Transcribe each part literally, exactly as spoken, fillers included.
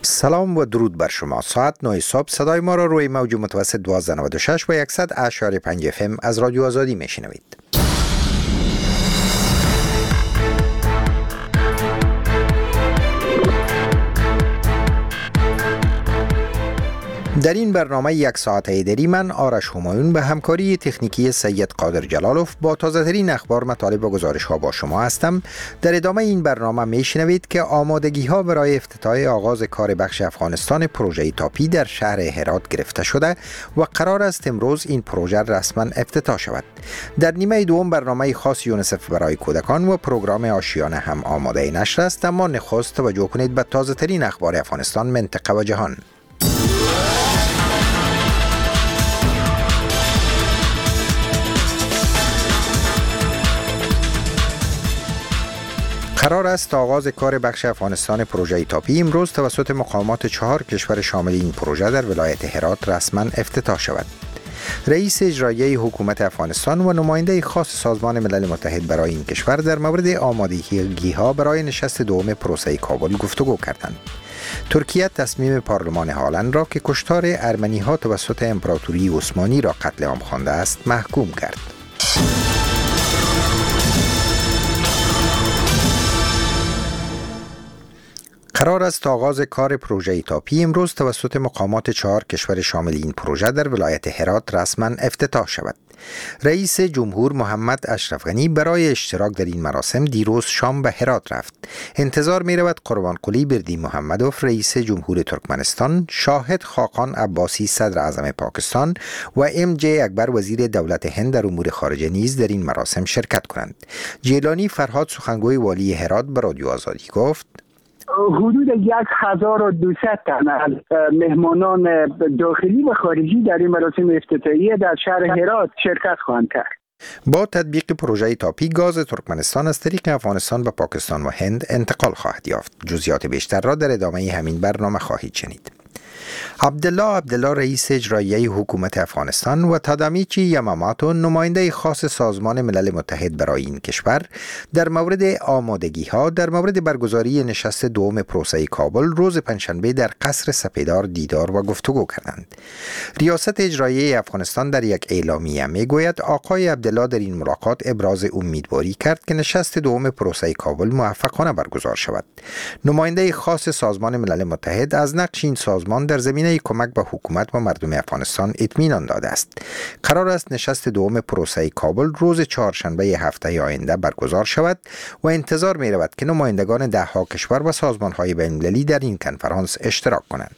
سلام و درود بر شما. ساعت نه صبح صدای ما را روی موج متوسط دویست و نود و شش و صد اشاری پنج اف ام از رادیو آزادی میشنوید. در این برنامه یک ساعته دری من آرش همایون به همکاری تکنیکی سید قادر جلالوف با تازه ترین اخبار، مطالب و گزارش ها با شما هستم. در ادامه این برنامه میشنوید که آمادگی ها برای افتتاح آغاز کار بخش افغانستان پروژه تاپی در شهر هرات گرفته شده و قرار است امروز این پروژه رسما افتتاح شود. در نیمه دوم برنامه خاص یونیسف برای کودکان و پروگرام آشیانه هم آماده نشر است، اما نخست توجه کنید به تازه ترین اخبار افغانستان، منطقه و جهان. قرار است آغاز کار بخش افغانستان پروژه تاپی امروز توسط مقامات چهار کشور شامل این پروژه در ولایت هرات رسما افتتاح شود. رئیس اجرایی حکومت افغانستان و نماینده خاص سازمان ملل متحد برای این کشور در مورد آمادگی‌ها برای نشست دوم پروسه کابل گفتگو کردند. ترکیه تصمیم پارلمان هالند را که کشتار ارمنی‌ها توسط امپراتوری عثمانی را قتل عام خوانده است محکوم کرد. قرار است آغاز کار پروژه تاپی امروز توسط مقامات چهار کشور شامل این پروژه در ولایت هرات رسما افتتاح شود. رئیس جمهور محمد اشرف غنی برای اشتراک در این مراسم دیروز شام به هرات رفت. انتظار می رود قربان قلی بردی محمدوف رئیس جمهور ترکمنستان، شاهد خاقان عباسی صدر اعظم پاکستان و ام جی اکبر وزیر دولت هند در امور خارجه نیز در این مراسم شرکت کنند. جیلانی فرهاد سخنگوی والی هرات به رادیو آزادی گفت: حدود یک هزار و دویست تن از مهمانان داخلی و خارجی در این مراسم افتتاحیه در شهر هرات شرکت خواهند کرد. با تطبیق پروژه تاپی گاز ترکمنستان از طریق افغانستان به پاکستان و هند انتقال خواهد یافت. جزئیات بیشتر را در ادامه همین برنامه خواهید شنید. عبدالله عبدالله رئیس اجرایی حکومت افغانستان و تادامیچی یاماماتو نماینده خاص سازمان ملل متحد برای این کشور در مورد آمادگی ها در مورد برگزاری نشست دوم پروسه کابل روز پنجشنبه در قصر سپیدار دیدار و گفتگو کردند. ریاست اجرایی افغانستان در یک اعلامیه میگوید آقای عبدالله در این ملاقات ابراز امیدواری کرد که نشست دوم پروسه کابل موفقانه برگزار شود. نماینده خاص سازمان ملل متحد از نقش این سازمان در زمینه کمک به حکومت و مردم افغانستان اطمینان داده است. قرار است نشست دوم پروسه کابل روز چهارشنبه هفته آینده برگزار شود و انتظار می رود که نمایندگان ده ها کشور و سازمان های بین المللی در این کنفرانس اشتراک کنند.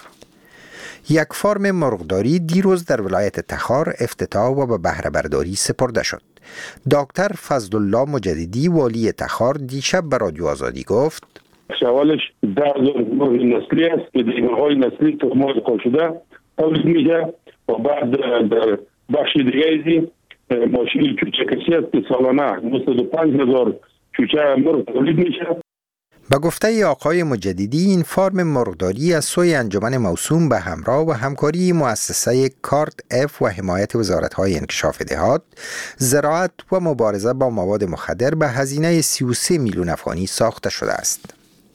یک فارم مرغداری دیروز در ولایت تخار افتتاح و به بهره برداری سپرده شد. دکتر فضل الله مجددی والی تخار دیشب به رادیو آزادی گفت: اولش ده هزار مرغ نسلی است که مرغ‌های نسلی تخم‌های خورشیده تولید میشه و بعد در بخش دیگه ازی ماشین چوچه کشی است که سالانه نود و پنج هزار چوچه مرغ تولید میشه. به گفته آقای مجددی این فارم مرغداری از سوی انجمن موسوم به همراه و همکاری مؤسسه کارت اف و حمایت وزارت‌های انکشاف دهات، زراعت و مبارزه با مواد مخدر به هزینه سی و سه میلیون افغانی ساخته شده است.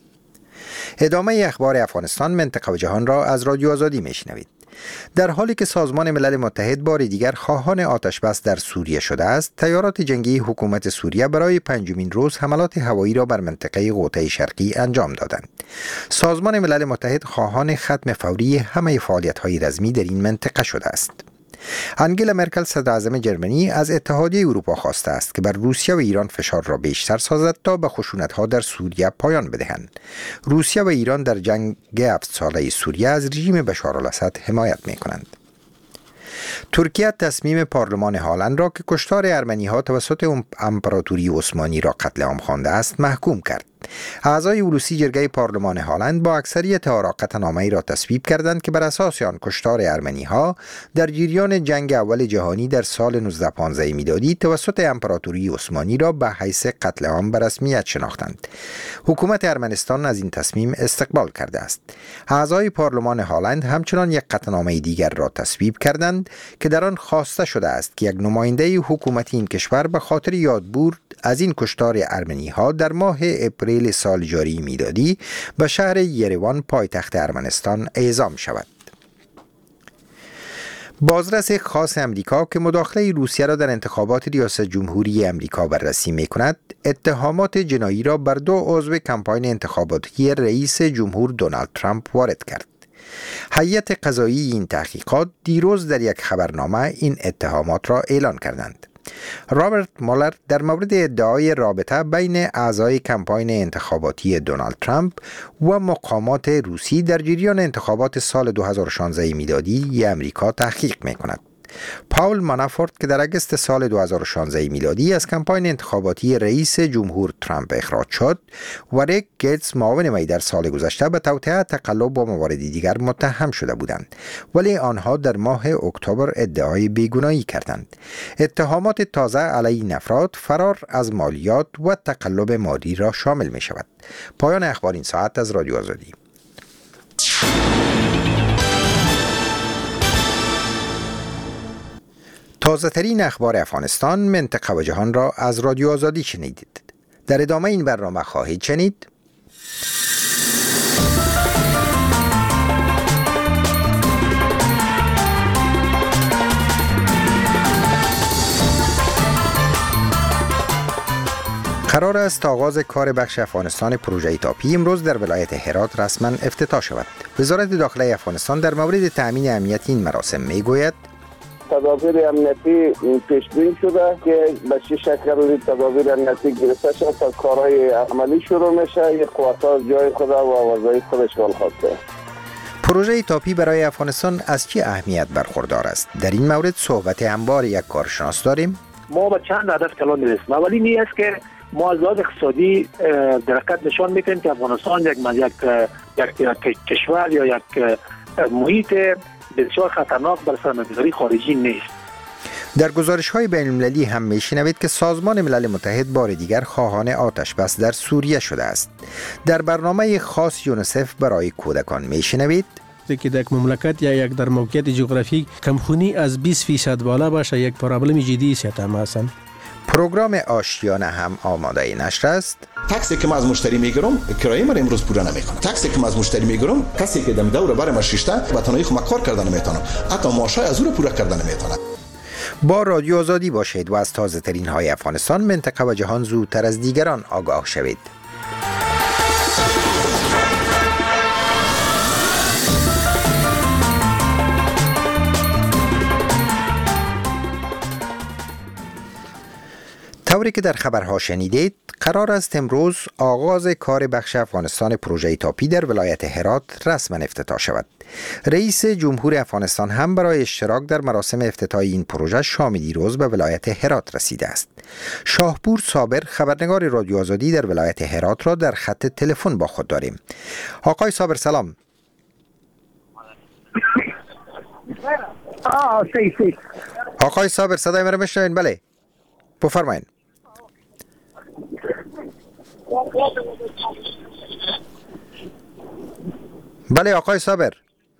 ادامه اخبار افغانستان، منطقه و جهان را از رادیو آزادی میشنوید. در حالی که سازمان ملل متحد بار دیگر خواهان آتش بس در سوریه شده است، تیارات جنگی حکومت سوریه برای پنجمین روز حملات هوایی را بر منطقه غوطه شرقی انجام دادند. سازمان ملل متحد خواهان ختم فوری همه فعالیت‌های رزمی در این منطقه شده است. انگلا مرکل صدر اعظم جرمنی از اتحادیه اروپا خواسته است که بر روسیه و ایران فشار را بیشتر سازد تا به خشونت‌ها در سوریه پایان بدهند. روسیه و ایران در جنگ هفت ساله سوریه از رژیم بشار الاسد حمایت می‌کنند. ترکیه تصمیم پارلمان هالند را که کشتار ارمنی‌ها توسط امپراتوری عثمانی را قتل عام خوانده است محکوم کرد. اعضای اولوسی جرگه پارلمان هالند با اکثریت آراقطعنامه‌ای را تصویب کردند که بر اساس آن کشتار ارمنی‌ها در جریان جنگ اول جهانی در سال نوزده پانزده میلادی توسط امپراتوری عثمانی را به حیث قتل عام به رسمیت شناختند. حکومت ارمنستان از این تصمیم استقبال کرده است. اعضای پارلمان هالند همچنان یک قطعنامه دیگر را تصویب کردند که در آن خواسته شده است که یک نماینده حکومتی این کشور به خاطر یادبود از این کشتار ارمنی‌ها در ماه اپریل آوریل سال جاری میلادی به شهر یروان پایتخت ارمنستان اعزام شود. بازرس خاص امریکا که مداخله روسیه را در انتخابات ریاست جمهوری امریکا بررسی می کند، اتهامات جنایی را بر دو عضو کمپاین انتخاباتی رئیس جمهور دونالد ترامپ وارد کرد. هیئت قضایی این تحقیقات دیروز در یک خبرنامه این اتهامات را اعلان کردند. رابرت مولر در مورد ادعای رابطه بین اعضای کمپاین انتخاباتی دونالد ترامپ و مقامات روسی در جریان انتخابات سال دو هزار و شانزده میلادی امریکا تحقیق می کند. پاول مانافورت که در اگست سال دو هزار و شانزده میلادی از کمپاین انتخاباتی رئیس جمهور ترامپ اخراج شد و ریک گیتس معاون وی در سال گذشته به توطئه، تقلب و مواردی دیگر متهم شده بودند، ولی آنها در ماه اکتبر ادعای بیگناهی کردند. اتهامات تازه علیه این افراد فرار از مالیات و تقلب مالی را شامل می شود. پایان اخبار این ساعت از رادیو آزادی. تازه ترین اخبار افغانستان، منطقه و جهان را از رادیو آزادی شنیدید. در ادامه این برنامه خواهید شنید: قرار است آغاز کار بخش افغانستان پروژه تاپی امروز در ولایت هرات رسما افتتاح شود. وزارت داخلی افغانستان در مورد تأمین امنیت این مراسم می گوید: تدابیر امنیتی پیش بینی شده که به چه شکل تدابیر امنیتی گرفته شد تا کارهای عملی شروع میشه. یک قوتا جای خود و وظایف خودش ول خواسته. پروژه تاپی برای افغانستان از چه اهمیت برخوردار است؟ در این مورد صحبت انبار یک کارشناس داریم. ما به چند هدف کلان میرسیم. اولی این است که ما از لحاظ اقتصادی در حقیقت نشان میدیم که افغانستان یک یک یک کشور یا یک محیط بسیار خطرناک بر سرمایه‌گذاری خارجی نیست. در گزارش‌های بین‌المللی هم می‌شنوید که سازمان ملل متحد بار دیگر خواهان آتش بس در سوریه شده است. در برنامه خاص یونیسف برای کودکان می‌شنوید که در یک مملکت یا یک در موقعیت جغرافیک کمخونی از بیست فیصد بالا باشه یک پرابلم جدی است مثلا. پروگرام آشیانه هم آماده نشر است. تاکسی که من از مشتری میگیرم کرایه من امروز پورا نمیکنه. تاکسی که من از مشتری میگیرم کسی که دم دور برم شیشته با تنهایی خودم کار کردن نمیتونم، حتی معاشای از اون پورا کردن نمیتونم. با رادیو آزادی باشید و از تازه ترین های افغانستان، منطقه و جهان زودتر از دیگران آگاه شوید. طوری که در خبرها شنیدید، قرار است امروز آغاز کار بخش افغانستان پروژه تاپی در ولایت هرات رسما افتتاح شود. رئیس جمهور افغانستان هم برای اشتراک در مراسم افتتاح این پروژه شام دیروز به ولایت هرات رسیده است. شاهپور صابر، خبرنگار رادیو آزادی در ولایت هرات را در خط تلفن با خود داریم. آقای صابر سلام. آه سی سی. آقای صابر صدای مرا میشنوین؟ بله. بفرمایید. بله آقای صابر،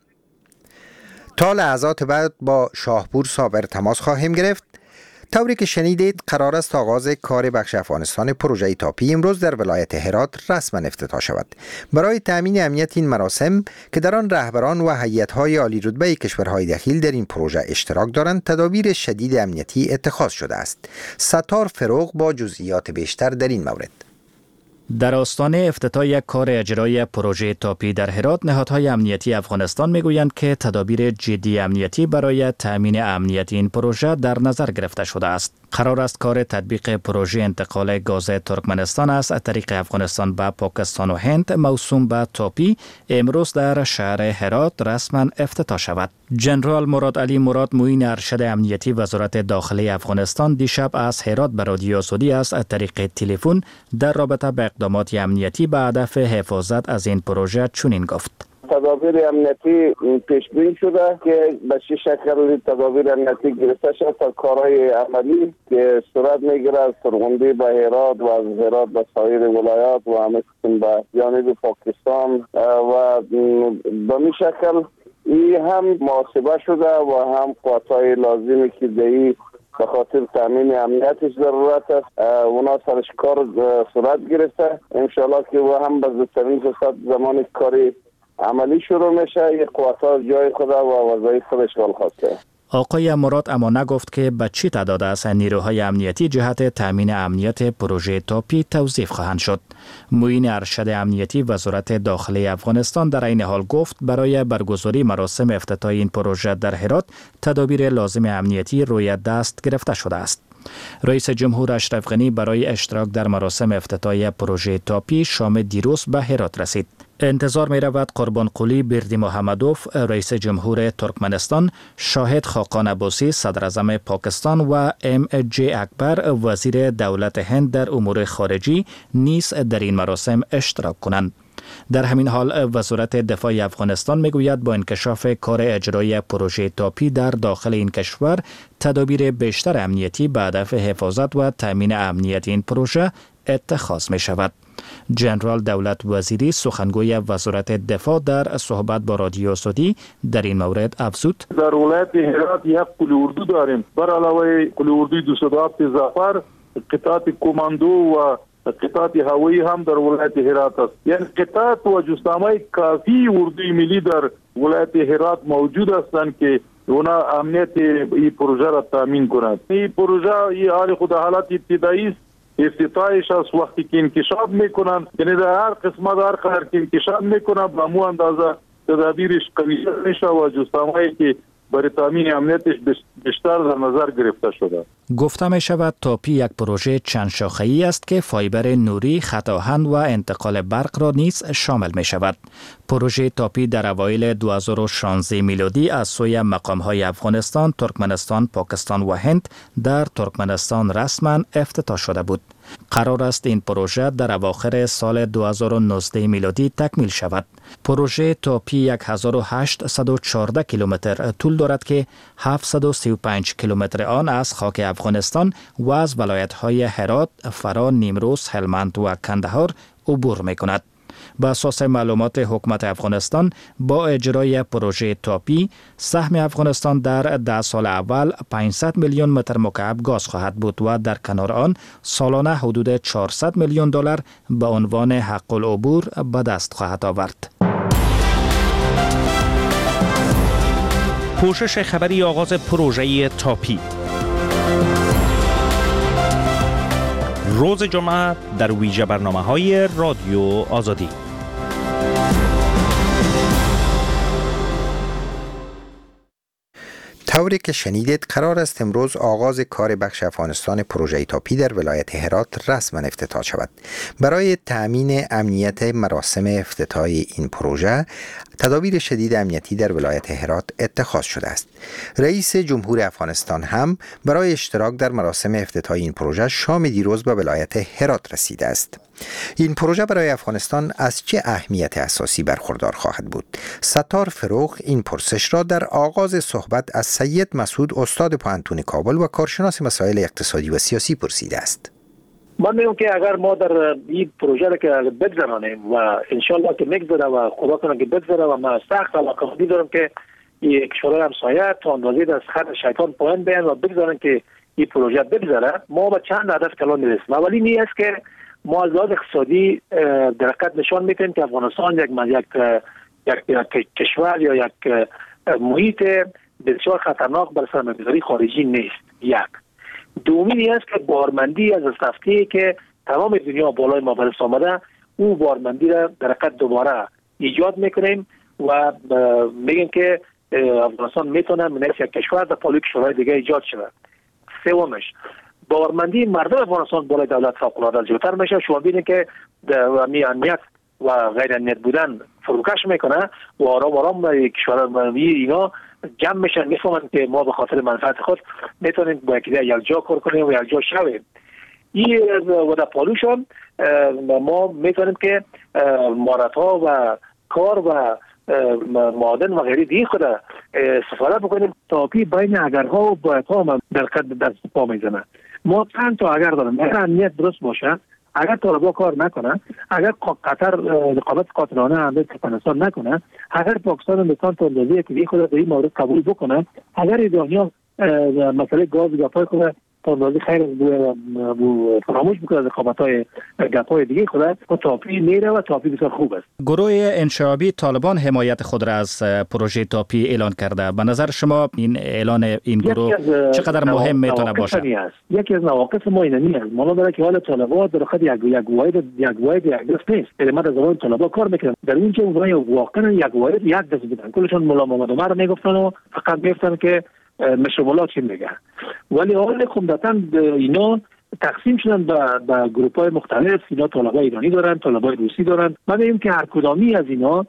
تا لحظات بعد با شاهپور صابر تماس خواهیم گرفت. طوری که شنیدید قرار است آغاز کار بخش افغانستان پروژه تاپی امروز در ولایت هرات رسما افتتاح شود. برای تأمین امنیت این مراسم که در آن رهبران و هیئت‌های عالی رتبه کشورهای دخیل در این پروژه اشتراک دارند، تدابیر شدید امنیتی اتخاذ شده است. ستار فروغ با جزئیات بیشتر در این مورد. در آستانه افتتاح یک کار اجرایی پروژه تاپی در هرات، نهادهای امنیتی افغانستان میگویند که تدابیر جدی امنیتی برای تأمین امنیت این پروژه در نظر گرفته شده است. قرار است کار تطبیق پروژه انتقال گاز ترکمنستان از طریق افغانستان به پاکستان و هند موسوم به تاپی امروز در شهر هرات رسما افتتاح شود. جنرال مراد علی مراد، معین ارشد امنیتی وزارت داخلی افغانستان، دیشب از هرات به رادیو آزادی از طریق تلفن در رابطه با اقدامات امنیتی به هدف حفاظت از این پروژه چنین گفت: تدابیر امنیتی پیش بینی شده که به چه شکل تدابیر امنیتی گرفته شد تا کارهای عملی که صورت میگیره از فرغندی به هرات و از هرات به سایر ولایات و همه قسم به جانب پاکستان و به این شکل این هم محاسبه شده و هم قوتهای لازمی که در به خاطر تامین امنیتش ضرورت است. اونا سرش کار صورت گرفته، انشالله که و هم به زودترین فرصت زمان کاری عملی شروع میشه. یک قوتا جای خود و وظایف خودش اشغال خواسته. آقای مراد اما نگفت که به چی تعداد از نیروهای امنیتی جهت تامین امنیت پروژه تاپی توظیف خواهند شد. معین ارشد امنیتی وزارت داخلی افغانستان در این حال گفت برای برگزاری مراسم افتتاح این پروژه در هرات تدابیر لازم امنیتی روی دست گرفته شده است. رئیس جمهور اشرف غنی برای اشتراک در مراسم افتتاحیه پروژه تاپی شام دیروز به هرات رسید. انتظار می رود قربان قلی بردی محمدوف رئیس جمهور ترکمنستان، شاهد خاقان عباسی صدر اعظم پاکستان و ام جی اکبر وزیر دولت هند در امور خارجی نیز در این مراسم اشتراک کنند. در همین حال وزارت دفاع افغانستان میگوید با انکشاف کار اجرایی پروژه تاپی در داخل این کشور تدابیر بیشتر امنیتی به هدف حفاظت و تامین امنیت این پروژه اتخاذ می شود. جنرال دولت وزیری سخنگوی وزارت دفاع در صحبت با رادیو سعودی در این مورد افزود: در ولایت هرات یک قلی اردو داریم، بر علاوه قلی اردوی دویست و هفت ظفر، قطعات کماندو و قطعات هوایی هم در ولایت هرات است. یعنی قطعات و جسامه کافی اردوی ملی در ولایت هرات موجود هستند که اونا امنیت این پروژه را تامین کنند. این پروژه این حال خود حالت ابتدایی است. افتتاحش از وقتی که انکشاف میکنند، یعنی در هر قسمت هر قدر که انکشاف میکنند به مو اندازه تدابیرش قوی میشه و جسامه‌ای که برای تامین امنیتش بیشتر در نظر گرفته شده. گفته می شود تاپی یک پروژه چند شاخه‌ای است که فایبر نوری، خط آهن و انتقال برق را نیز شامل می شود. پروژه تاپی در اوایل دو هزار و شانزده میلادی از سوی مقام‌های افغانستان، ترکمنستان، پاکستان و هند در ترکمنستان رسما افتتاح شده بود. قرار است این پروژه در اواخر سال دو هزار و نوزده میلادی تکمیل شود. پروژه تاپی هزار و هشتصد و چهارده کیلومتر طول دارد که هفتصد و سی و پنج کیلومتر آن از خاک افغانستان و از ولایت‌های هرات، فرا، نیمروز، هلمند و کندهار عبور می‌کند. به اساس معلومات حکومت افغانستان با اجرای پروژه تاپی سهم افغانستان در ده سال اول پانصد میلیون متر مکعب گاز خواهد بود و در کنار آن سالانه حدود چهارصد میلیون دلار به عنوان حق العبور به دست خواهد آورد. پوشش خبری آغاز پروژه تاپی روز جمعه در ویژه برنامه‌های رادیو آزادی. طوری که شنیدید قرار است امروز آغاز کار بخش افغانستان پروژه تاپی در ولایت هرات رسما افتتاح شود. برای تأمین امنیت مراسم افتتاح این پروژه تدابیر شدید امنیتی در ولایت هرات اتخاذ شده است. رئیس جمهور افغانستان هم برای اشتراک در مراسم افتتاح این پروژه شام دیروز به ولایت هرات رسیده است. این پروژه برای افغانستان از چه اهمیت اساسی برخوردار خواهد بود؟ ستار فروغ این پرسش را در آغاز صحبت از سید مسعود استاد پوهنتون کابل و کارشناس مسائل اقتصادی و سیاسی پرسیده است. من میگم که اگر ما در این پروژه را که بگذرانیم و انشالله که میگذره و خدا کنه که بگذره و من سخت علاقه دارم که این کشورهای همسایه تا اندازه از خط شیطان پایین بیان و بگذارن که این پروژه بگذره، ما به چند هدف کلان میرسیم. اولی این است که ما از لحاظ اقتصادی در حقیقت نشان میدیم که افغانستان یک یک یک کشور یا یک محیط بسیار خطرناک برای سرمایه‌گذاری خارجی نیست. یک دومی است که بارمندی از استفتی که تمام دنیا بالای ما برس آمده، او بارمندی را در حقیقت دوباره ایجاد میکنیم و میگیم که افغانستان میتونه من یک کشور در پالوی کشورهای دیگه ایجاد شود. سومش بارمندی مردم افغانستان بالای دولت فوق‌العاده جلوتر میشه. شما ببینید که امنیت و غیر امنیت بودن فروکش میکنه و آرام آرام کشورهای اینا جمع میشن، میفهمن که ما به خاطر منفعت خود میتونیم با یکی یک جا کار کنیم و یک جا شویم. این و در پالوشان ما میتونیم که مهارت‌ها و کار و معادن و غیره دیگه خود استفاده بکنیم. تاپی بین اگرها و بایدها هم در قد در پا میزنه. ما چند تا اگر داریم، اگر امنیت درست باشه، اگر طالبا کار نکنه، اگر قطر رقابت قاطعانه علیه افغانستان نکنه، اگر پاکستان مثلا تا اندازه‌ای که خود در این مورد قبول بکنه، اگر ایرانیان مسئله گاز گپای کنه تا اندازه خیر بو فراموش بکنه از اقامت‌های گپای دیگه خود و تاپی میره و تاپی بسیار خوب است. گروه انشعابی طالبان حمایت خود را از پروژه تاپی اعلان کرده. به نظر شما این اعلان این گروه چقدر مهم میتونه باشه؟ یکی از نواقص ما اینمی است. ما داره که حال طالبان در خود یک یک واحد یک واحد یک دست نیست. علمت از زمان طالبان کار میکنن. در اینجا اونها واقعا یک واحد یک دست بودن. کلشون مولا محمد عمر میگفتن و فقط میگفتن که مشروبالا چی میگه. ولی حال خمدتاً اینا تقسیم شدن به به گروه‌های مختلف. اینا طلبای ایرانی دارن، طلبای روسی دارن. ما میگیم که هر کدامی از اینا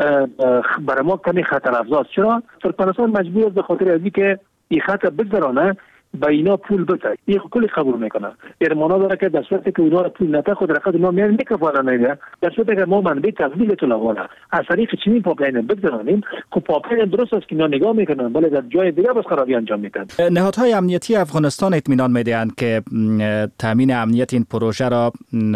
برای ما کمی خطر افزاست. چرا ترکمنستان مجبور است به خاطر از اینکه این خطر بگذرانه با اینا پول بده. این کلی قبول میکنه. ارمانا داره که در صورتی که اونا پول نده خود رقم اونا میان میکفانه نمیده. در صورتی که ما منبع تبدیل طلبانه از طریق چنین پاپلاین بگذرانیم، خب پاپلاین درست است که اینا نگاه میکنن ولی در جای دیگه بس خرابی انجام میدن. نهادهای امنیتی افغانستان اطمینان میدهند که تامین امنیت این پروژه را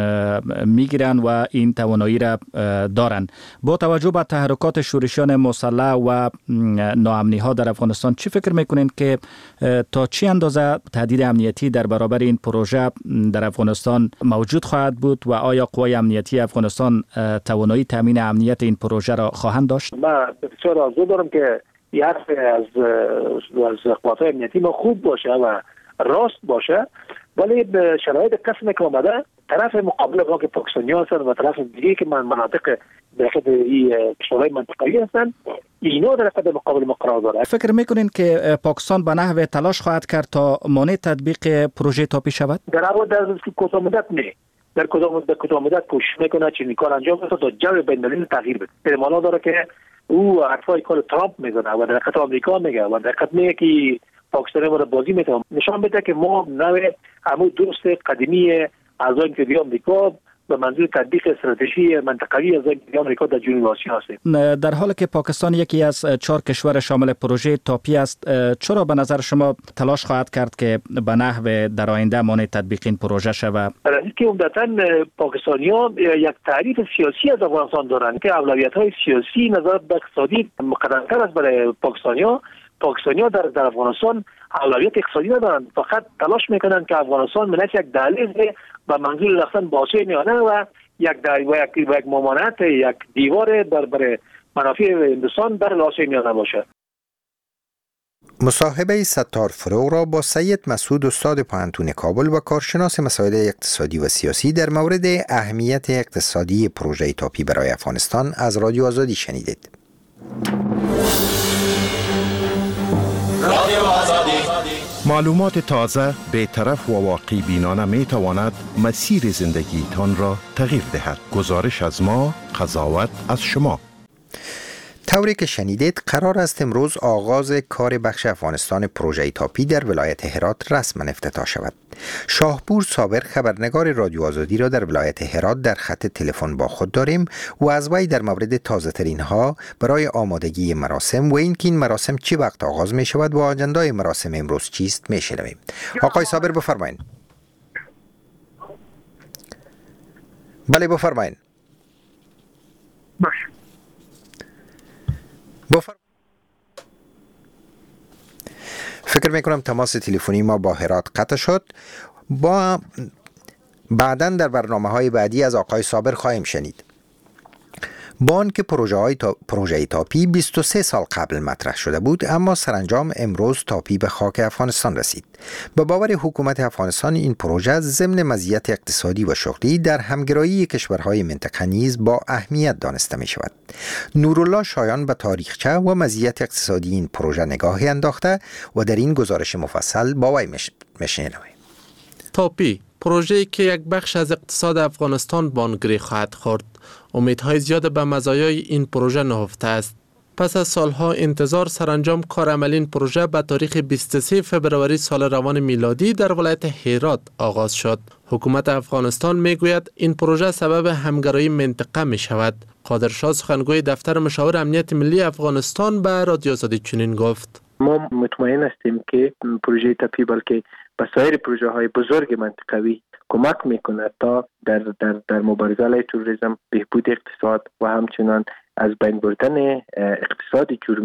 میگیرن و این توانایی را دارن. با توجه به تحرکات شورشیان مسلح و ناامنی ها در افغانستان چی فکر میکنین که تا چی اندازه تهدید امنیتی در برابر این پروژه در افغانستان موجود خواهد بود و آیا قوای امنیتی افغانستان توانایی تامین امنیت این پروژه را خواهند داشت؟ من بسیار آرزو دارم که یک از از قوای امنیتی ما خوب باشه و راست باشه، ولی به شرایط قسم که آمده طرف مقابل ما که پاکستانی هستن و طرف دیگه که من مناطق در خد این کشورهای منطقه‌ای هستن اینا در خد مقابل ما قرار داره. فکر میکنین که پاکستان به نحو تلاش خواهد کرد تا مانع تطبیق پروژه تاپی شود؟ در اول در کوتاه مدت نه. در کوتاه مدت کوتاه مدت کوشش میکنه چنین کار انجام بده تا جو بین‌المللی تغییر بده. احتمال داره که او حرفای کار ترامپ میزنه و در خد آمریکا میگه و در خد میگه که پاکستان ما بازی میتونه نشان بده که ما نوع همون درست قدیمی اعضای اتحادیه آمریکا به منظور تطبیق استراتژی منطقه‌ای اعضای اتحادیه آمریکا در جنوب آسیا هستیم. در حالی که پاکستان یکی از چهار کشور شامل پروژه تاپی است، چرا به نظر شما تلاش خواهد کرد که به نحو در آینده مانع تطبیق این پروژه شود؟ برای که عمدتاً پاکستانی‌ها یک تعریف سیاسی از افغانستان دارند که اولویت‌های سیاسی نظر به اقتصادی مقدم‌تر است برای پاکستانی‌ها. پاکستانی‌ها در در افغانستان اولویت اقتصادی ندارند، فقط تلاش میکنند که افغانستان منش یک دهلیز به منظور رفتن به آسیای میانه و یک و یک یک ممانعت یک دیوار بر بر منافع هندوستان در آسیای میانه باشه. مصاحبه ستار فروغ را با سید مسعود استاد پوهنتون کابل و کارشناس مسائل اقتصادی و سیاسی در مورد اهمیت اقتصادی پروژه تاپی برای افغانستان از رادیو آزادی شنیدید. معلومات تازه، بی‌طرف و واقع بینانه می تواند مسیر زندگی تان را تغییر دهد. گزارش از ما، قضاوت از شما. طوری که شنیدید قرار است امروز آغاز کار بخش افغانستان پروژه تاپی در ولایت هرات رسما افتتاح شود. شاهپور صابر خبرنگار رادیو آزادی را در ولایت هرات در خط تلفن با خود داریم و از وی در مورد تازه ترین ها برای آمادگی مراسم و اینکه این مراسم چه وقت آغاز می شود و آجندای مراسم امروز چیست می شنویم. آقای صابر بفرمایید. بله بفرمایید. باش. بفرم... فکر میکنم تماس تلفنی ما با هرات قطع شد. با بعداً در برنامه های بعدی از آقای صابر خواهیم شنید. با آنکه پروژه های تا... پروژه تاپی بیست و سه سال قبل مطرح شده بود، اما سرانجام امروز تاپی به خاک افغانستان رسید. به باور حکومت افغانستان این پروژه ضمن مزیت اقتصادی و شغلی در همگرایی کشورهای منطقه نیز با اهمیت دانسته می شود. نورالله شایان به تاریخچه و مزیت اقتصادی این پروژه نگاهی انداخته و در این گزارش مفصل با وی میشنویم. تاپی پروژه‌ای که یک بخش از اقتصاد افغانستان بانگری خواهد خورد. امیدهای زیاد به مزایای این پروژه نهفته است. پس از سالها انتظار سرانجام کار عملی این پروژه به تاریخ بیست و سه فوریه سال روان میلادی در ولایت هرات آغاز شد. حکومت افغانستان میگوید این پروژه سبب همگرایی منطقه می شود. قادرشاه سخنگوی دفتر مشاور امنیت ملی افغانستان به رادیو آزادی چنین گفت: ما مطمئن هستیم که پروژه تاپی بلکه به سایر پروژه های بزرگ منطقوی کمک میکنه تا در در در مبارزه علیه تروریسم، بهبود اقتصاد و همچنان از بین بردن اقتصاد جرمی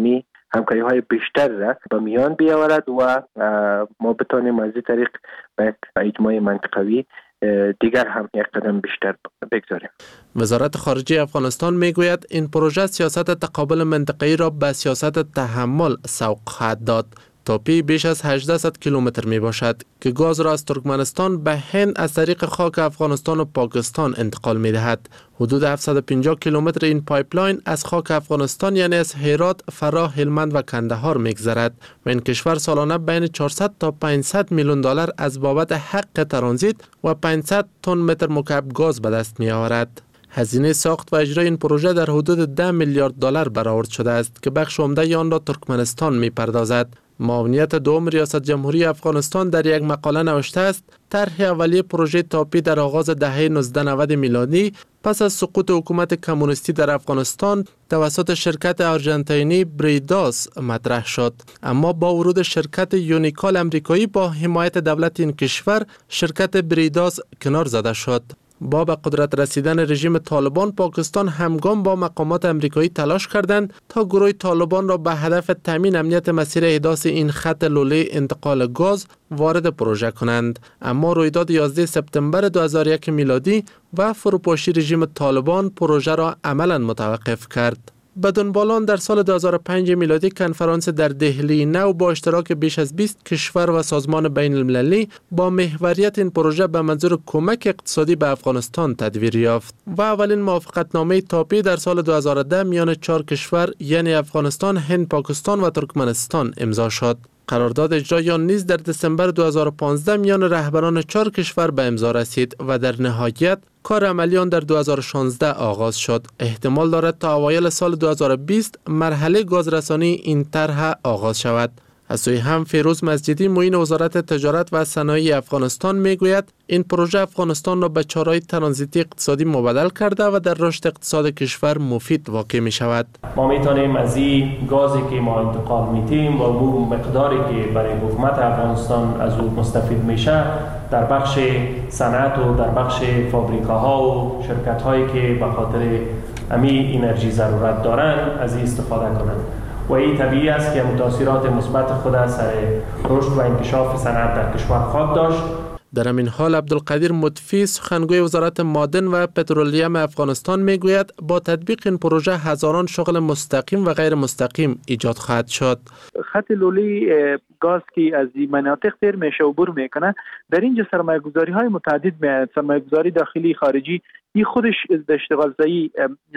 همکاری های بیشتر را به میان بیاورد و ما بتانیم از این طریق به یک اجماع منطقوی دیگر هم یک قدم بیشتر بگذاریم. وزارت خارجه افغانستان میگوید این پروژه سیاست تقابل منطقه‌ای را به سیاست تحمل سوق خواهد داد. تاپی بیش از هجده کیلومتر می باشد که گاز را از ترکمنستان به هند از طریق خاک افغانستان و پاکستان انتقال می دهد. حدود هفتصد و پنجاه کیلومتر این پایپلاین از خاک افغانستان یعنی از هرات، فراه، هلمند و کندهار می‌گذرد و این کشور سالانه بین چهارصد تا پانصد میلیون دلار از بابت حق ترانزیت و پانصد تن متر مکعب گاز به دست می آورد. هزینه ساخت و اجرای این پروژه در حدود ده میلیارد دلار برآورد شده است که بخش عمده آن را ترکمنستان می‌پردازد. معاونیت دوم ریاست جمهوری افغانستان در یک مقاله نوشته است طرح اولیه پروژه تاپی در آغاز دهه هزار و نهصد و نود میلادی پس از سقوط حکومت کمونیستی در افغانستان توسط شرکت آرژانتینی بریداس مطرح شد، اما با ورود شرکت یونیکال امریکایی با حمایت دولت این کشور شرکت بریداس کنار زده شد. با به قدرت رسیدن رژیم طالبان پاکستان همگام با مقامات امریکایی تلاش کردند تا گروه طالبان را به هدف تامین امنیت مسیر احداث این خط لوله انتقال گاز وارد پروژه کنند، اما رویداد یازده سپتامبر دو هزار و یک میلادی و فروپاشی رژیم طالبان پروژه را عملاً متوقف کرد. به دنبالان در سال دو هزار و پنج میلادی کنفرانس در دهلی نو با اشتراک بیش از بیست کشور و سازمان بین المللی با محوریت این پروژه به منظور کمک اقتصادی به افغانستان تدویر یافت و اولین موافقتنامه تاپی در سال دو هزار و ده میان چهار کشور یعنی افغانستان، هند، پاکستان و ترکمنستان امضا شد. قرارداد اجرایی آن نیز در دسامبر دو هزار و پانزده میان رهبران چهار کشور به امضا رسید و در نهایت کار عملی آن در دو هزار و شانزده آغاز شد. احتمال دارد تا اوایل سال دو هزار و بیست مرحله گازرسانی این طرح آغاز شود. از سوی هم فیروز مسجدی معین وزارت تجارت و صنایع افغانستان میگوید این پروژه افغانستان را به چاره‌های ترانزیتی اقتصادی مبدل کرده و در رشد اقتصاد کشور مفید واقع می شود. ما میتونیم از این گازی که ما انتقال میتیم و اون مقداری که برای حکومت افغانستان از او مستفید میشه در بخش صنعت و در بخش فابریکاها و شرکت‌هایی که به خاطر امی انرژی ضرورت دارند از این استفاده کنند. و این طبیعی است که تاثیرات مثبت خود از سر رشد و انکشاف صنعت در کشور خواهد داشت. در همین حال عبدالقدیر مطفی سخنگوی وزارت معدن و پترولیم افغانستان میگوید با تطبیق این پروژه هزاران شغل مستقیم و غیر مستقیم ایجاد خواهد شد. خط لوله گاز که از این مناطق تیر میشه و عبور میکنه در اینجا سرمایه‌گذاری های متعدد میاد، سرمایه‌گذاری داخلی خارجی این خودش در اشتغال زایی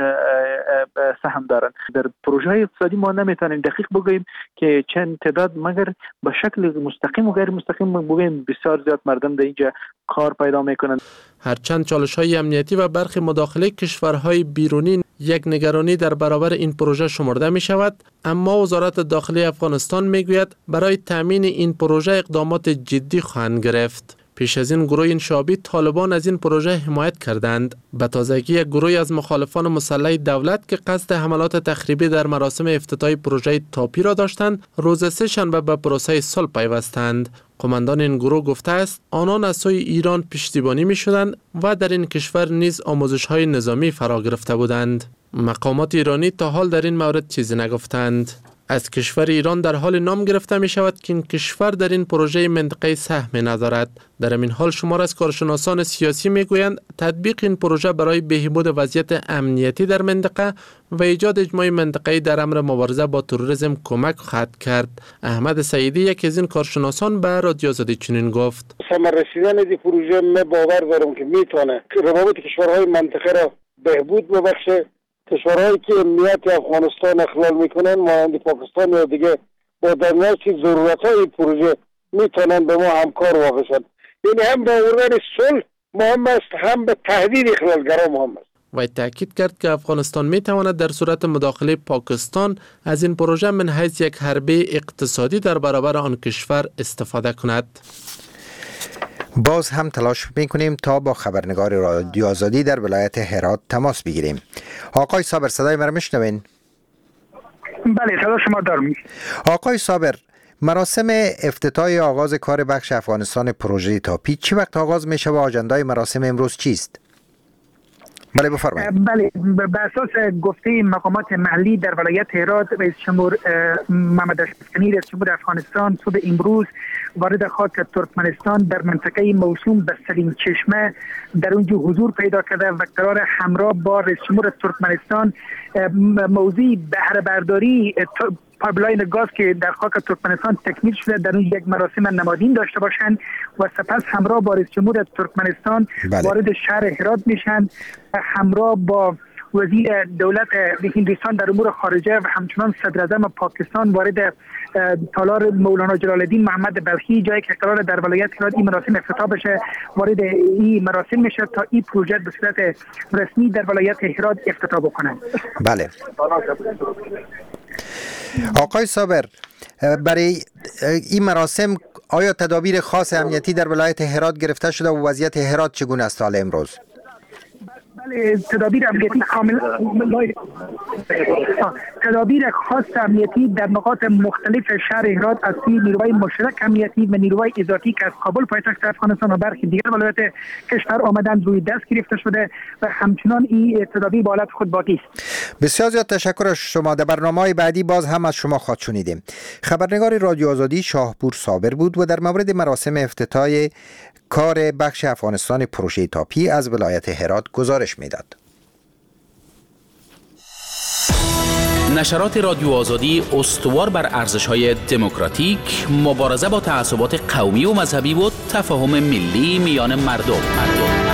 سهم دارن. در پروژه های اقتصادی ما نمیتونیم دقیق بگوییم که چند تعداد، مگر به شکل مستقیم و غیر مستقیم بگوییم بسیار زیاد مردم در اینجا کار پیدا میکنن. هرچند چالش های امنیتی و برخی مداخله کشورهای بیرونی یک نگرانی در برابر این پروژه شمرده می شود، اما وزارت داخلی افغانستان می گوید برای تامین این پروژه اقدامات جدی خواهند گرفت. پیش از این گروه انشابی طالبان از این پروژه حمایت کردند. به تازگی یک گروه از مخالفان مسلح دولت که قصد حملات تخریبی در مراسم افتتاحی پروژه تاپی را داشتند، روز سه شنبه به پروسه صلح پیوستند. قماندان این گروه گفته است آنان از سوی ایران پشتیبانی می شدند و در این کشور نیز آموزش های نظامی فرا گرفته بودند. مقامات ایرانی تا حال در این مورد چیزی نگفتند. از کشور ایران در حال نام گرفته می شود که این کشور در این پروژه منطقه سهم ندارد. در این حال شمار از کارشناسان سیاسی می گویند تطبیق این پروژه برای بهبود وضعیت امنیتی در منطقه و ایجاد اجماع منطقه‌ای در امر مبارزه با تروریسم کمک خواهد کرد. احمد سعیدی یک از این کارشناسان به رادیو آزادی چنین گفت: ثمر رسیدن این پروژه من باور دارم که میتونه روابط کشورهای منطقه را بهبود ببخشه. کشورهایی که امنیت افغانستان اخلال میکنن مانند پاکستان یا دیگه با درنیت ضرورت های پروژه میتونن به ما همکار واقع شن. یعنی هم به آوردن صلح مهم است، هم به تهدید اخلالگرا مهم است. و تاکید کرد که افغانستان میتواند در صورت مداخله پاکستان از این پروژه من حیث یک حربه اقتصادی در برابر آن کشور استفاده کند. باز هم تلاش میکنیم تا با خبرنگار رادیو آزادی در ولایت هرات تماس بگیریم. آقای صابر صدای مرا میشنوین؟ بله صدا شما دارم. آقای صابر، مراسم افتتاح آغاز کار بخش افغانستان پروژه تاپی چی وقت آغاز میشه و آجندای مراسم امروز چیست؟ بله بفرمایید. بله، به اساس گفته مقامات محلی در ولایت هرات، رئیس جمهور محمد اشرف غنی رئیس جمهور افغانستان صبح امروز وارد خاک ترکمنستان در منطقه موسوم به سلیم چشمه در اونجا حضور پیدا کرده و قرار همراه با رئیس جمهور ترکمنستان موضوع بهره برداری پایپلاین گاز که در خاک ترکمنستان تکمیل شده در اون یک مراسم نمادین داشته باشند و سپس همراه با رئیس جمهور ترکمنستان بله. وارد شهر هرات میشن و همراه با وزیر دولت هندوستان در امور خارجه و همچنان صدر اعظم پاکستان وارد تالار مولانا جلال الدین محمد بلخی، جایی که قرار در ولایت هرات این مراسم افتتاح بشه، وارد این مراسم میشه تا این پروژه به صورت رسمی در ولایت هرات افتتاح بکنند. بله. آقای صابر، برای این مراسم آیا تدابیر خاص امنیتی در ولایت هرات گرفته شده و وضعیت هرات چگونه است حال امروز؟ بله، تدابیر امنیتی کامل تدابیر خاص امنیتی در نقاط مختلف شهر هرات از سوی نیروهای مشترک امنیتی و نیروهای اضافی که از کابل پایتخت افغانستان و برخی دیگر ولایات کشور آمدند روی دست گرفته شده و همچنان این تدابیر به حالت خود باقی است. بسیار زیاد تشکر از شما. در برنامه‌های بعدی باز هم از شما خواهد شنیدیم. خبرنگار رادیو آزادی شاهپور صابر بود و در مورد مراسم افتتاح کار بخش افغانستان پروژه تاپی از ولایت هرات گزارش میداد. نشرات رادیو آزادی استوار بر ارزش‌های دموکراتیک، مبارزه با تعصبات قومی و مذهبی و تفاهم ملی میان مردم. مردم.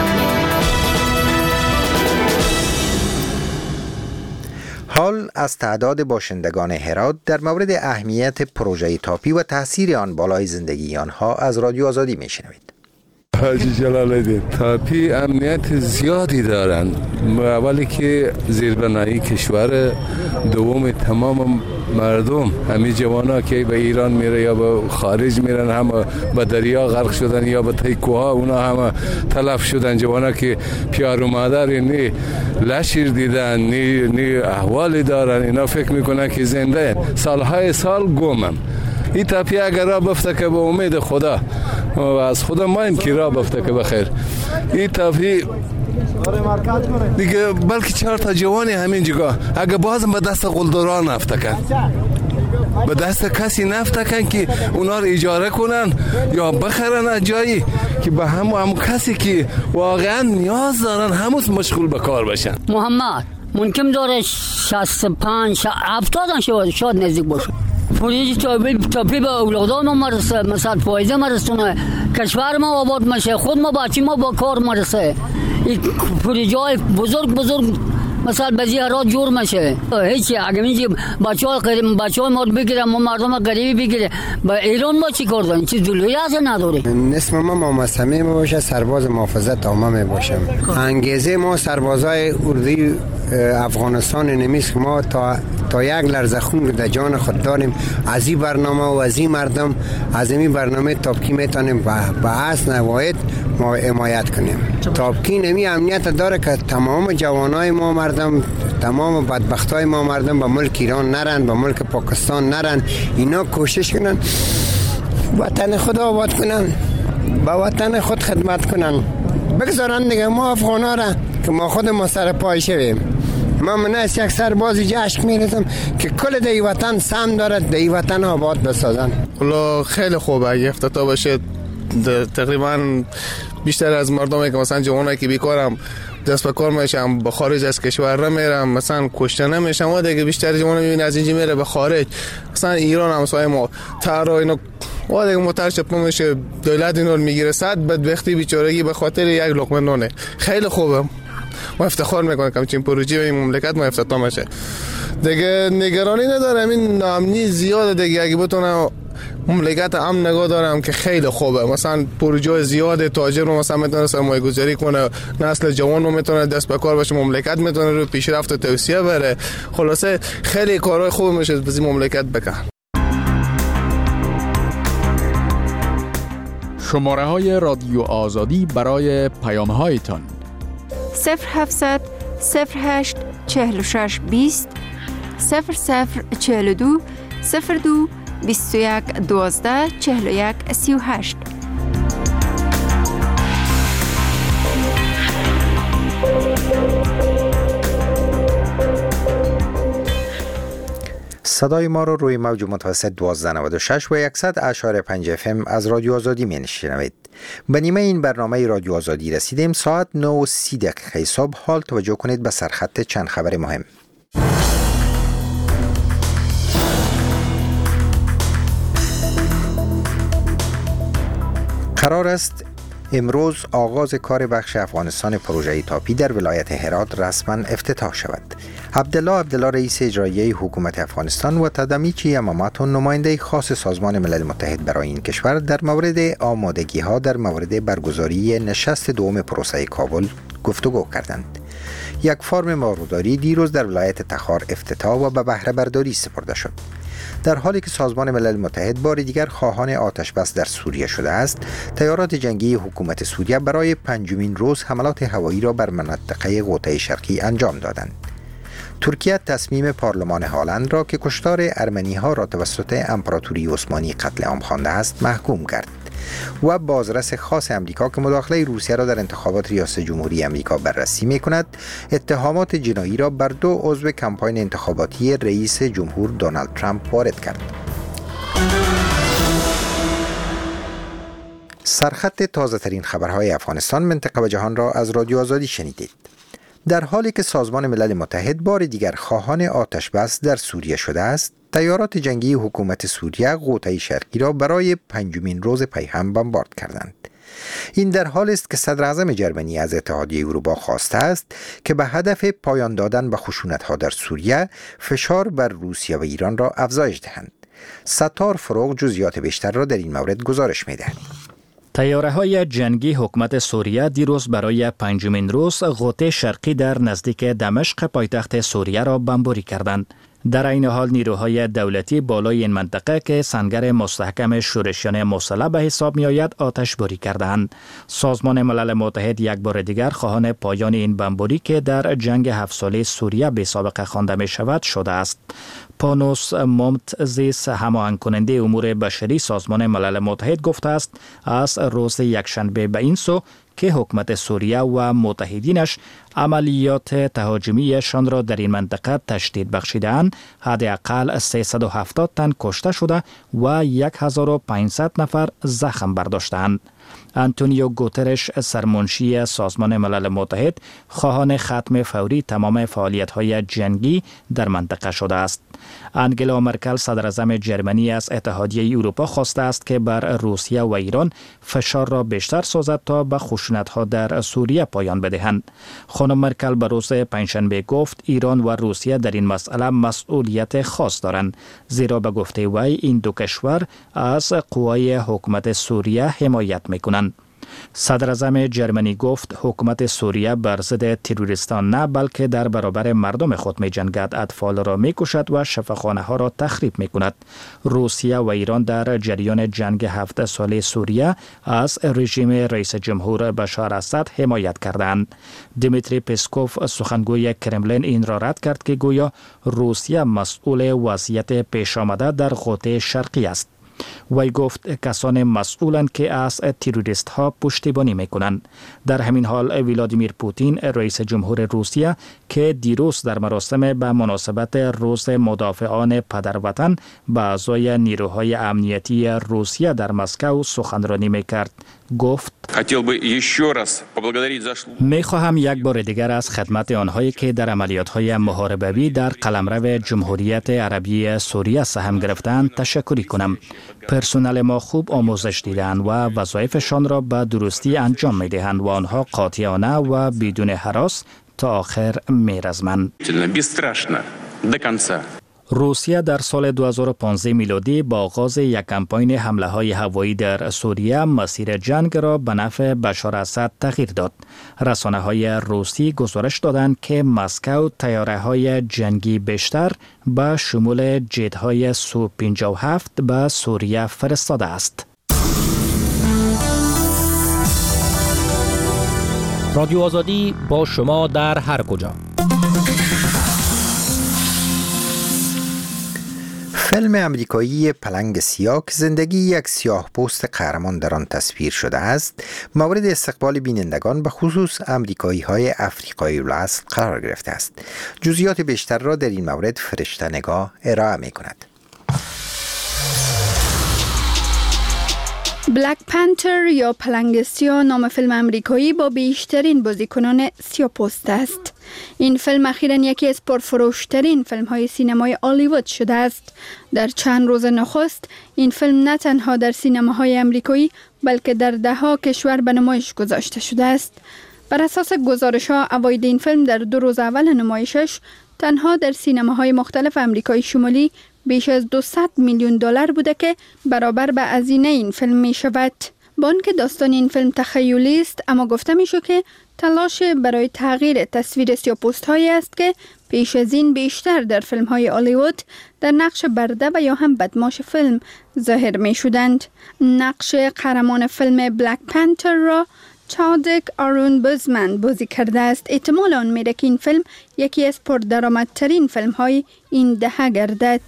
حال از تعداد باشندگان هرات در مورد اهمیت پروژه تاپی و تاثیر آن بالای زندگی آنها از رادیو آزادی میشنوید. حاجی جلال الدین تاپی امنیت زیادی دارند. اولی که زیربنایی کشور، دوم تمام مردم، همین جوانا که به ایران میره یا به خارج میرن هم به دریا غرق شدن یا به تیکوها اونا هم تلف شدن. جوانا که پیار و مادر نی لشیر دیدن نی, نی احوالی دارن، اینا فکر میکنن که زنده سالهای سال گمم. این تاپی اگر را بفته که به امید خدا و از خدا مایم که را بفته که بخیر. این تاپی دیگه بلکه چهار تا جوانی همین جگاه اگر بازم به دست قلدران نفتکن، به دست کسی نفتکن که اونا رو اجاره کنن یا بخرن از جایی که به همو همو کسی که واقعا نیاز دارن هموز مشغول به کار بشن. محمد ممکن داره شصت و پنج هفتاد شاید شاید نزدیک باشه. پروژه تاپی تاپی به اولادان ما مرسه، مثلا فایده مرسونه، کشور ما آباد میشه، خود ما بچه ما با کار مرسه. این پروژه های بزرگ بزرگ مثلا بزی هرات جور میشه. هیچی اگه میگه بچه‌ها قریب بچه‌ها ما بگیرن ما مردم غریبی بگیره با ایران ما چی کار داریم؟ چی جلویی از نداره. اسم ما محمد می باشه، سرباز محافظت عامه می باشم. انگیزه ما سربازای اردوی افغانستان نمیست که ما تا تا یک لرزه خون در جان خود داریم. از این برنامه و از این مردم از این برنامه تاپکی میتونیم به اصل نواید ما حمایت کنیم. تاپکی نمی امنیت داره که تمام جوانای ما مردم، تمام بدبختای ما مردم به ملک ایران نرن، به ملک پاکستان نرن. اینا کوشش کنن وطن خود آباد کنن، به وطن خود خدمت کنن، بگذارن دیگه ما افغانا را که ما خود ما سر پای شویم. ما من از یک سربازی جشک میرسم که کل دی وطن سم دارد، دی وطن آباد بسازن. والله خیلی خوبه اگه افتتاح بشه. تقریبا بیشتر از مردمی که مثلا جوانایی که بیکارم دست به کار میشم، به خارج از کشور را میرم، مثلا کشته نمیشم. و دیگه بیشتر جوان میبینی از اینجا میره به خارج، مثلا ایران هم سایه ما تر اینا و دیگه مترشب نمیشه، دولت اینو میگیره. صد بدبختی بیچارگی به خاطر یک لقمه نونه. خیلی خوبه، ما افتخار میکنم که همچین پروژه این مملکت ما افتتاح میشه. دیگه نگرانی ندارم، این ناامنی زیاده دیگه. اگه بتونم مملکت امن نگاه دارم که خیلی خوبه. مثلا پروژه زیاده، تاجر رو مثلا میتونه سرمایه گذاری کنه، نسل جوان رو میتونه دست به کار باشه، مملکت میتونه رو پیشرفت و توسعه بره. خلاصه خیلی کارهای خوب میشه از این مملکت بکنه. شماره های رادیو آزادی برای پیام هایتان: صفر هفتصد صفر هشت چهل و شش بیست صفر صفر چهل و دو صفر دو بیست و یک دوازده چهل و یک سی و هشت. صدای ما رو روی موج متوسط دوازده نود و شش و صد اشاره پنج اف ام از رادیو آزادی می نشنوید. به نیمه این برنامه رادیو آزادی رسیدیم. ساعت نه و سی دقیقه صبح. حال توجه کنید به سرخط چند خبر مهم. قرار است امروز آغاز کار بخش افغانستان پروژه تاپی در ولایت هرات رسما افتتاح شود. عبدالله عبدالله رئیس اجرایی حکومت افغانستان و تادامیچی یاماماتو نماینده خاص سازمان ملل متحد برای این کشور در مورد آمادگی ها در مورد برگزاری نشست دوم پروسه کابل گفتگو کردند. یک فرم ماهورداری دیروز در ولایت تخار افتتاح و به بهره برداری سپرده شد. در حالی که سازمان ملل متحد بار دیگر خواهان آتش بس در سوریه شده است، تیارات جنگی حکومت سوریه برای پنجمین روز حملات هوایی را بر منطقه غوطه شرقی انجام دادند. ترکیه تصمیم پارلمان هالند را که کشتار ارمنی ها را توسط امپراتوری عثمانی قتل عام خوانده است محکوم کرد و بازرس خاص امریکا که مداخله روسیه را در انتخابات ریاست جمهوری امریکا بررسی می کند اتهامات جنایی را بر دو عضو کمپاین انتخاباتی رئیس جمهور دونالد ترامپ وارد کرد. سرخط تازه ترین خبرهای افغانستان، منطقه و جهان را از رادیو آزادی شنیدید. در حالی که سازمان ملل متحد بار دیگر خواهان آتش بس در سوریه شده است، تیارات جنگی حکومت سوریه غوطه شرقی را برای پنجمین روز پی هم بمبارد کردند. این در حال است که صدر اعظم جرمنی از اتحادیه اروپا خواسته است که به هدف پایان دادن به خشونت‌ها در سوریه فشار بر روسیه و ایران را افزایش دهند. ستار فروغ جزئیات بیشتر را در این مورد گزارش می‌دهد. تیاره های جنگی حکومت سوریه دیروز برای پنجمین روز غوطه شرقی در نزدیک دمشق پایتخت سوریه را بمباری کردند. در این حال نیروهای دولتی بالای این منطقه که سنگر مستحکم شورشیان مسلح به حساب می آید آتش باری کردند. سازمان ملل متحد یک بار دیگر خواهان پایان این بمباری که در جنگ هفت ساله سوریه به سابقه خوانده می شود شده است. پانوس مومتزیس، هماهنگ کننده امور بشری سازمان ملل متحد، گفته است از روز یکشنبه به این سو که حکومت سوریه و متحدینش عملیات تهاجمیشان را در این منطقه تشدید بخشیدند، حداقل سیصد و هفتاد تن کشته شده و هزار و پانصد نفر زخم برداشتند. آنتونیو گوترش، سرمنشی سازمان ملل متحد، خواهان ختم فوری تمام فعالیت‌های جنگی در منطقه شده است. انگلا مرکل، صدر اعظم جرمنی از اتحادیه اروپا، خواسته است که بر روسیه و ایران فشار را بیشتر سازد تا به خشونت‌ها در سوریه پایان بدهند. خانم مرکل به روز پنجشنبه گفت ایران و روسیه در این مسئله مسئولیت خاص دارند، زیرا به گفته وی این دو کشور از قوای حکومت سوریه حمایت می‌کنند. صدر اعظم جرمنی گفت حکومت سوریه بر ضد تروریستان نه بلکه در برابر مردم خود می جنگد، اطفال را می کشد و شفاخانه ها را تخریب می کند. روسیه و ایران در جریان جنگ هفت ساله سوریه از رژیم رئیس جمهور بشار اسد حمایت کردند. دیمیتری پسکوف، سخنگوی کرملین، این را رد کرد که گویا روسیه مسئول وضعیت پیش آمده در غوطه شرقی است. وی گفت کسان مسئولند که از تروریست ها پشتیبانی میکنند. در همین حال ولادیمیر پوتین، رئیس جمهور روسیه، که دیروز در مراسم به مناسبت روز مدافعان پدروطن به اعضای نیروهای امنیتی روسیه در مسکو سخنرانی میکرد، گفت می خواهم یک بار دیگر از خدمت آنهایی که در عملیات‌های محاربوی در قلمرو جمهوریت عربی سوریه سهم گرفتند تشکر کنم. پرسنل ما خوب آموزش دیدند و وظایفشان را به درستی انجام می دهند و آنها قاطعانه و بدون هراس تا آخر می رزمند. روسیه در سال دو هزار و پانزده میلادی با آغاز یک کمپاین حمله های هوایی در سوریه مسیر جنگ را به نفع بشار اسد تغییر داد. رسانه های روسی گزارش دادند که مسکو طیاره های جنگی بیشتر به شمول جت های سو پنجاه و هفت به سوریه فرستاده است. رادیو آزادی با شما در هر کجا. فیلم امریکایی پلنگ سیاه که زندگی یک سیاه پوست قهرمان در آن تصویر شده است، مورد استقبال بینندگان به خصوص امریکایی های افریقایی الاصل قرار گرفته است. جزئیات بیشتر را در این مورد فرشته نگاه ارائه می کند. بلک پنتر یا پلنگ سیاه نام فیلم امریکایی با بیشترین بازیکنان سیاه‌پوست است. این فیلم اخیراً یکی از پرفروشترین فیلم‌های سینمای هالیوود شده است. در چند روز نخست این فیلم نه تنها در سینماهای امریکایی بلکه در ده‌ها کشور به نمایش گذاشته شده است. بر اساس گزارش‌ها اوایل این فیلم در دو روز اول نمایشش تنها در سینماهای مختلف امریکای شمالی بیش از دویست میلیون دلار بوده که برابر به هزینه این فیلم می شود. با آنکه داستان این فیلم تخیلی است، اما گفته می شود که تلاش برای تغییر تصویر سیاه‌پوست‌هایی است که پیش از این بیشتر در فیلم‌های هالیوود در نقش برده و یا هم بدماش فیلم ظاهر می شدند. نقش قهرمان فیلم بلک پنتر را چادویک آرون بوزمن بازی کرده است. احتمال آن میره که این فیلم یکی از پردرآمدترین فیلم‌های این دهه گردد.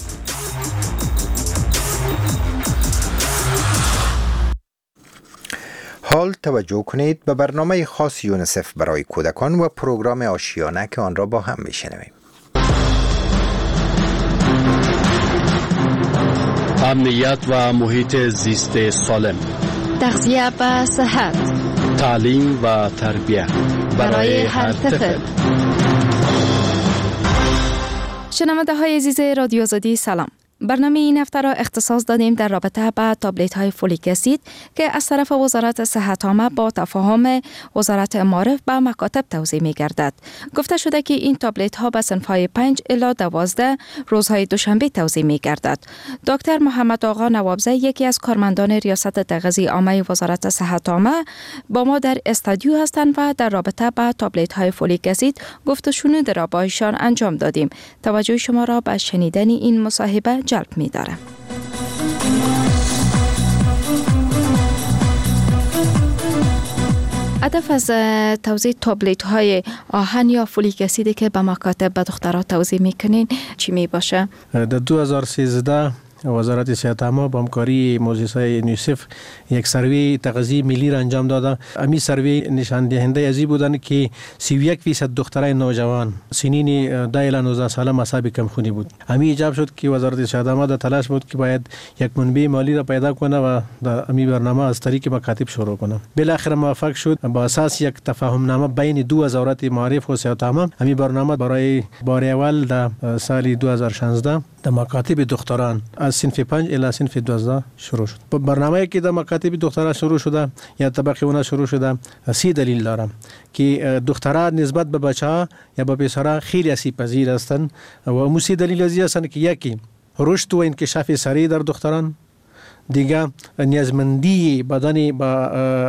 حال توجه کنید به برنامه خاص یونیسف برای کودکان و پروگرام آشیانه که آن را با هم میشنویم. امنیت و محیط زیست سالم، تغذیه و صحت، تعلیم و تربیت برای هر طفل. شنونده های عزیز رادیو آزادی سلام. برنامه این هفته را اختصاص دادیم در رابطه با تابلت های فولیک اسید که از طرف وزارت صحت عامه با تفاهم وزارت معارف به مکاتب توزیع می گردد. گفته شده که این تابلت ها به صنف های پنج الی دوازده روزهای دوشنبه توزیع می گردد. دکتر محمد آقا نوابزه، یکی از کارمندان ریاست تغذیه عامه وزارت صحت عامه، با ما در استودیو هستند و در رابطه با تابلت های فولیک اسید گفت شنود را با ایشان انجام دادیم. توجه شما را به شنیدن این مصاحبه جلب می داره. هدف از توزیع تابلت های آهن یا فولیک اسید که به مکاتب به دخترها توزیع میکنین چی می باشه؟ در دو هزار و سیزده وزارت صحت عامه با همکاری مؤسسه یونیسف یک سروی تغذیه ملی را انجام داده. امی سروی نشان دهنده ازی بودند که سی و یک درصد دخترای نوجوان سنین ده الی نوزده ساله مصاب کمخونی بود. امی ایجاب شد که وزارت صحت عامه در تلاش بود که باید یک منبع مالی را پیدا کنه و در امی برنامه از طریق مکاتب شروع کنه. بالاخره موفق شد. با اساس یک تفاهم نامه بین دو وزارت معارف و صحت عامه امی برنامه برای بار اول در سال دو هزار و شانزده در مکاتب دختران از صنف پنج الی صنف دوازده شروع شد. برنامه‌ای که در مکاتب دختران شروع شده یا طبقه اون شروع شده، سی دلیل دارم که دختران نسبت به بچه‌ها یا به پسرها خیلی آسیب پذیر هستند و موسی دلیل ازی هستند که یکی رشد و انکشاف سریع در دختران، دیگه نیازمندی بدن با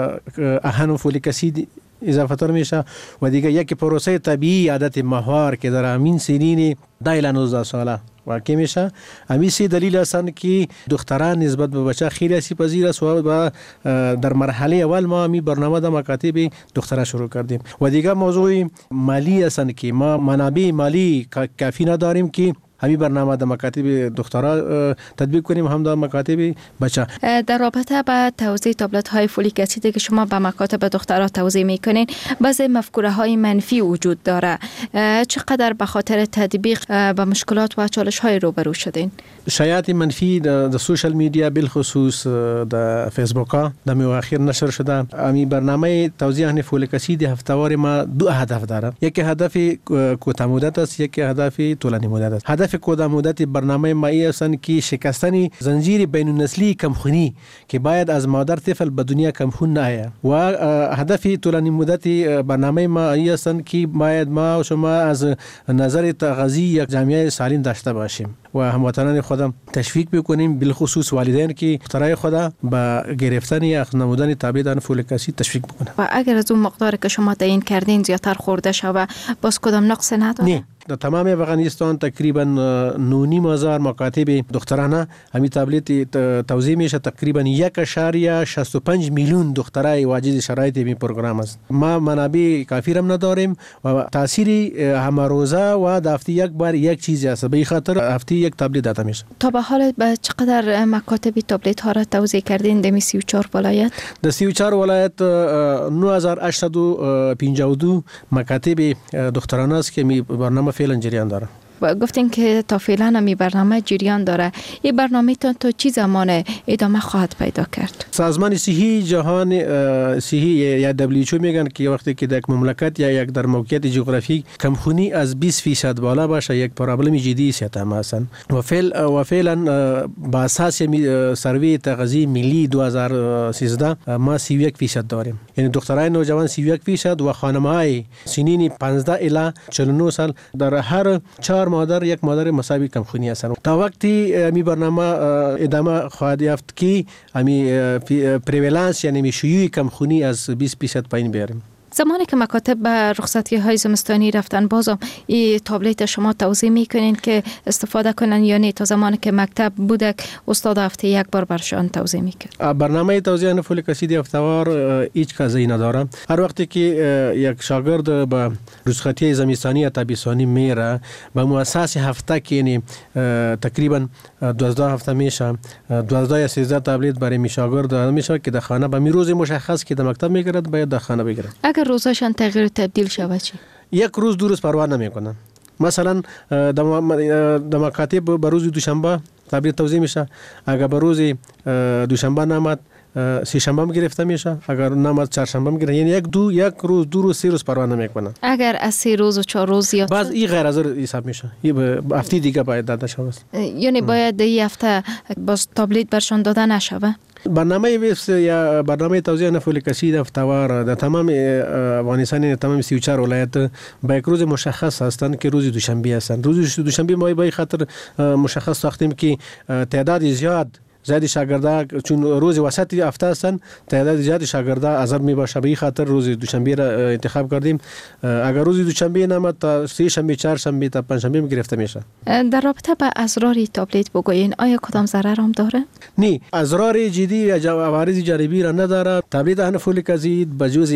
آهن و فولیک اسید اضافه تر میشه و دیگه یک پروسه طبیعی عادت ماهوار که در همین سنین ده الی نوزده ساله واقع میشه. همین سی دلیل هستند که دختران نسبت به بچه خیلی آسیب پذیر است و در مرحله اول ما می برنامه در مکاتب دختران شروع کردیم. و دیگه موضوع مالی هستند که ما منابع مالی کافی نداریم که همین برنامه در مکاتب دخترها تطبیق کنیم، هم در مکاتب بچه. در رابطه با توزیع تابلت های فولیک اسید که شما به مکاتب دخترها توزیع میکنین، بعضی مفکوره های منفی وجود داره. چقدر به خاطر تطبیق با مشکلات و چالش های روبرو شدین؟ شایعات منفی در سوشال میدیا بالخصوص در فیسبوک ها در اخیر نشر شده. همین برنامه توزیع فولیک اسید هفته‌وار ما دو هدف داره. یکی هدف کوتاه مدت است، یکی هدف طولانی مدت است. هدف کوتاه مدت برنامه ما است که شکستن زنجیر بین النسلی کمخونی که باید از مادر طفل به دنیا کمخون نهایه. و هدف طولانی مدت برنامه ما است که باید ما و شما از نظر تغذیه یک جامعه سالم داشته باشیم و هموطنان خودم تشویق بکنیم، بالخصوص والدین که دخترای خود با گرفتن یا نمودن تابلت فولیک اسید تشویق بکنن. و اگر از اون مقداری که شما تعیین کردین زیادتر خورده شوه، باز کدام نقص نداره؟ نه، در تمام افغانستان تقریبا نونیم هزار مکاتب دخترانه همین تبلیت توزیع میشه. تقریبا یک اشاریه شصت و پنج میلیون دخترای واجد شرایط این پروگرام است. ما منابع کافی هم نداریم و تاثیری همه روزه و هفته یک بار یک چیزی است. به خاطر هفته یک تبلیت داده میشه. تا به حال به چقدر مکاتب تبلیت ها را توزیع کردین در سی و چهار ولایت؟ در سی و چهار ولایت نه هزار و هشتصد و پنجاه و دو مکاتب دخترانه است که می برنامه فعلا جریان داره. گفتین که تا فعلا همی برنامه جریان داره. این برنامه تا تا چی زمان ادامه خواهد پیدا کرد؟ سازمان صحی جهان صحی یا دبلیو اچ او میگن که وقتی که در یک مملکت یا یک در موقعیت جغرافیک کمخونی از بیست درصد بالا باشه یک پرابلم جدی صحت عامه است و فعل و فعلا با اساس سروی تغذیه ملی دو هزار و سیزده ما سی و یک درصد داریم. یعنی دخترای نوجوان سی و یک درصد و خانم‌های سنین پانزده الی چهل و نه سال در هر چهار مادر یک مادر مساوی کمخونی هستند. تا وقتی می برنامه ادامه خواهد یافت که می پریولانس یعنی می شیوع کمخونی از بیست درصد پایین بیاریم. زمانی که مکاتب به رخصتی های زمستانی رفتن بازم این تابلت شما توضیح میکنین که استفاده کنن یا نه؟ تا زمانی که مکتب بودک استاد هفته یک بار برشان توضیح میکرد. برنامه توزیع فولیک اسید هفته‌وار هیچ کاری نداره. هر وقتی که یک شاگرد به رخصتی زمستانی یا تابستانی میره به مؤسسه هفته که یعنی تقریبا دوازده هفته میشه دوازده یا سیزده تابلت برای می شاگرد داده میشه که در خانه به روز مشخص که در مکتب میگیرد باید در خانه بگیرد. اگر روزشان تغییر تبدیل شود چی؟ یک روز دو روز پروا نمیکنن. مثلا در مکاتب به روز دوشنبه تبلیغ توزیع میشه. اگر به روز دوشنبه نامد سه شنبه هم گرفته میشه. اگر نامد چهارشنبه هم گرفته، یعنی یک دو یک روز دو روز سه روز پروا نمیکنن. اگر از سه روز و چهار روز زیاد باز این غیر حاضر حساب میشه. این به هفته دیگه باید داده شود. یعنی باید این هفته باز تبلیغ برشان داده نشود. برنامه ویفس یا برنامه توزیع فولیک اسید هفته‌وار در تمام افغانستان تمام سی و چهار ولایت با یک روز مشخص هستند که روز دوشنبه هستند. روز دوشنبه ما به خاطر مشخص ساختیم که تعداد زیاد زیاد شاگردان چون روز وسط هفته هستند تعداد زیاد شاگردان حاضر می باشه. به خاطر روز دوشنبه را انتخاب کردیم. اگر روز دوشنبه نامد تا سه شنبه چهار شنبه تا پنج شنبه گرفته میشه. در رابطه با اضرار تابلت بگوین آیا کدام ضرر هم داره؟ نه، اضرار جدی یا عوارض جانبی را نداره. تابلت فولیک اسید بجز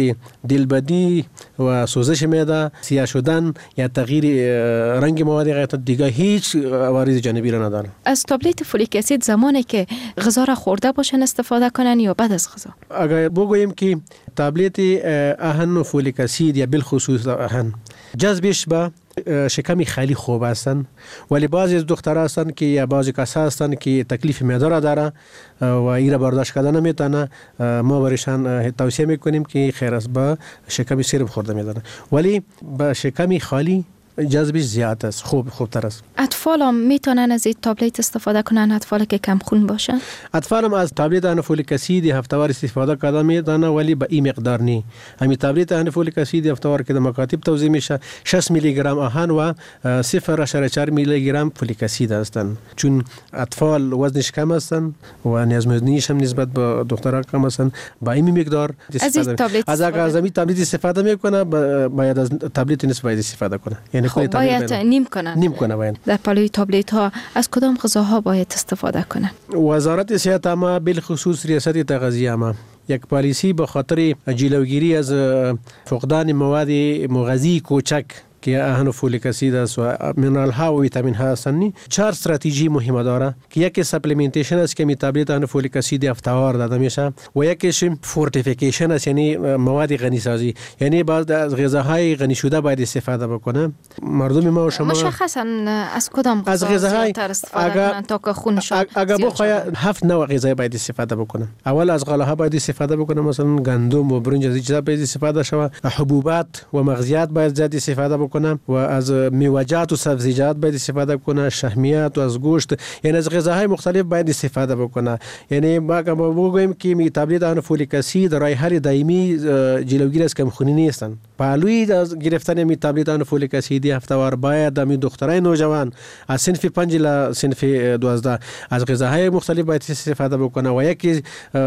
دلبدی و سوزش معده، سیاه شدن یا تغییر رنگ مواد غیر دیگه هیچ عوارض جانبی را نداره. از تابلت فولیک اسید زمانی که غذا را خورده باشن استفاده کنن یا بعد از غذا؟ اگر بگوییم که تابلت اهن و فولیک اسید یا بالخصوص اهن جذبش به شکم خالی خوب هستند، ولی بعضی از دخترها هستند که یا بعضی کسا هستند که تکلیف معده را داره و این را برداشت کردن نمیتونه. ما برایشان توصیه میکنیم که خیر است با شکم سرب خورده میدانه، ولی با شکم خالی جذبش زیاد است، خوب خوبتر است. اطفال هم میتونن از این تابلت استفاده کنن؟ اطفال که کم خون باشن؟ اطفال هم از تابلت فولیک اسید هفته‌وار استفاده کردن میتونن، ولی به این مقدار نه. همین تابلت فولیک اسید هفته‌وار که در مکاتب توزیع میشه شصت میلی گرم آهن و صفر ممیز چهار میلی گرم فولیک اسید هستند. چون اطفال وزنش کم هستند و نیازمندیش هم نسبت به دخترها کم هستند، با این مقدار استفاده از اگر از این تابلت استفاده میکنه باید از تابلت نصف باید استفاده کنه. خب باید نیم کنن. نیم کنه باید. در پالوی تابلت ها از کدام غذاها باید استفاده کنن؟ وزارت صحت عامه بالخصوص ریاست تغذیه عامه یک پالیسی به خاطر جلوگیری از فقدان مواد مغذی کوچک که اهن فولیک اسید است و منرال ها و ویتامین ها هستند، چهار استراتژی مهمه داره که یکی سپلیمنتیشن است که می تابلت اهن فولیک اسید هفته‌وار داده میشه و یکیش فورتیفیکیشن است یعنی مواد غنی سازی، یعنی بعض از غذاهای غنی شده باید استفاده بکنه. مردم ما و شما مشخصا از کدام از غذاهای استفاده کنن تا که خونشون اگر بخوای هفت نوع غذایی باید استفاده بکنه. اول از غلاها باید استفاده بکنه، مثلا گندم و برنج از چیزا باید استفاده شود. حبوبات و مغزیات باید زیاد استفاده بکنه و از میوه‌جات و سبزیجات باید استفاده کنه، شحمیات و از گوشت، یعنی از غذاهای مختلف باید استفاده بکنه. یعنی ما بگویم که می تابلت اهن فولیک اسید راه حل دائمی جلوگیری از کمخونی نیستند. پهلوی از گرفتن می تابلت اهن فولیک اسید هفته‌وار باید می دخترای نوجوان از صنف پنج تا صنف دوازده از غذاهای مختلف باید استفاده بکنه و یکی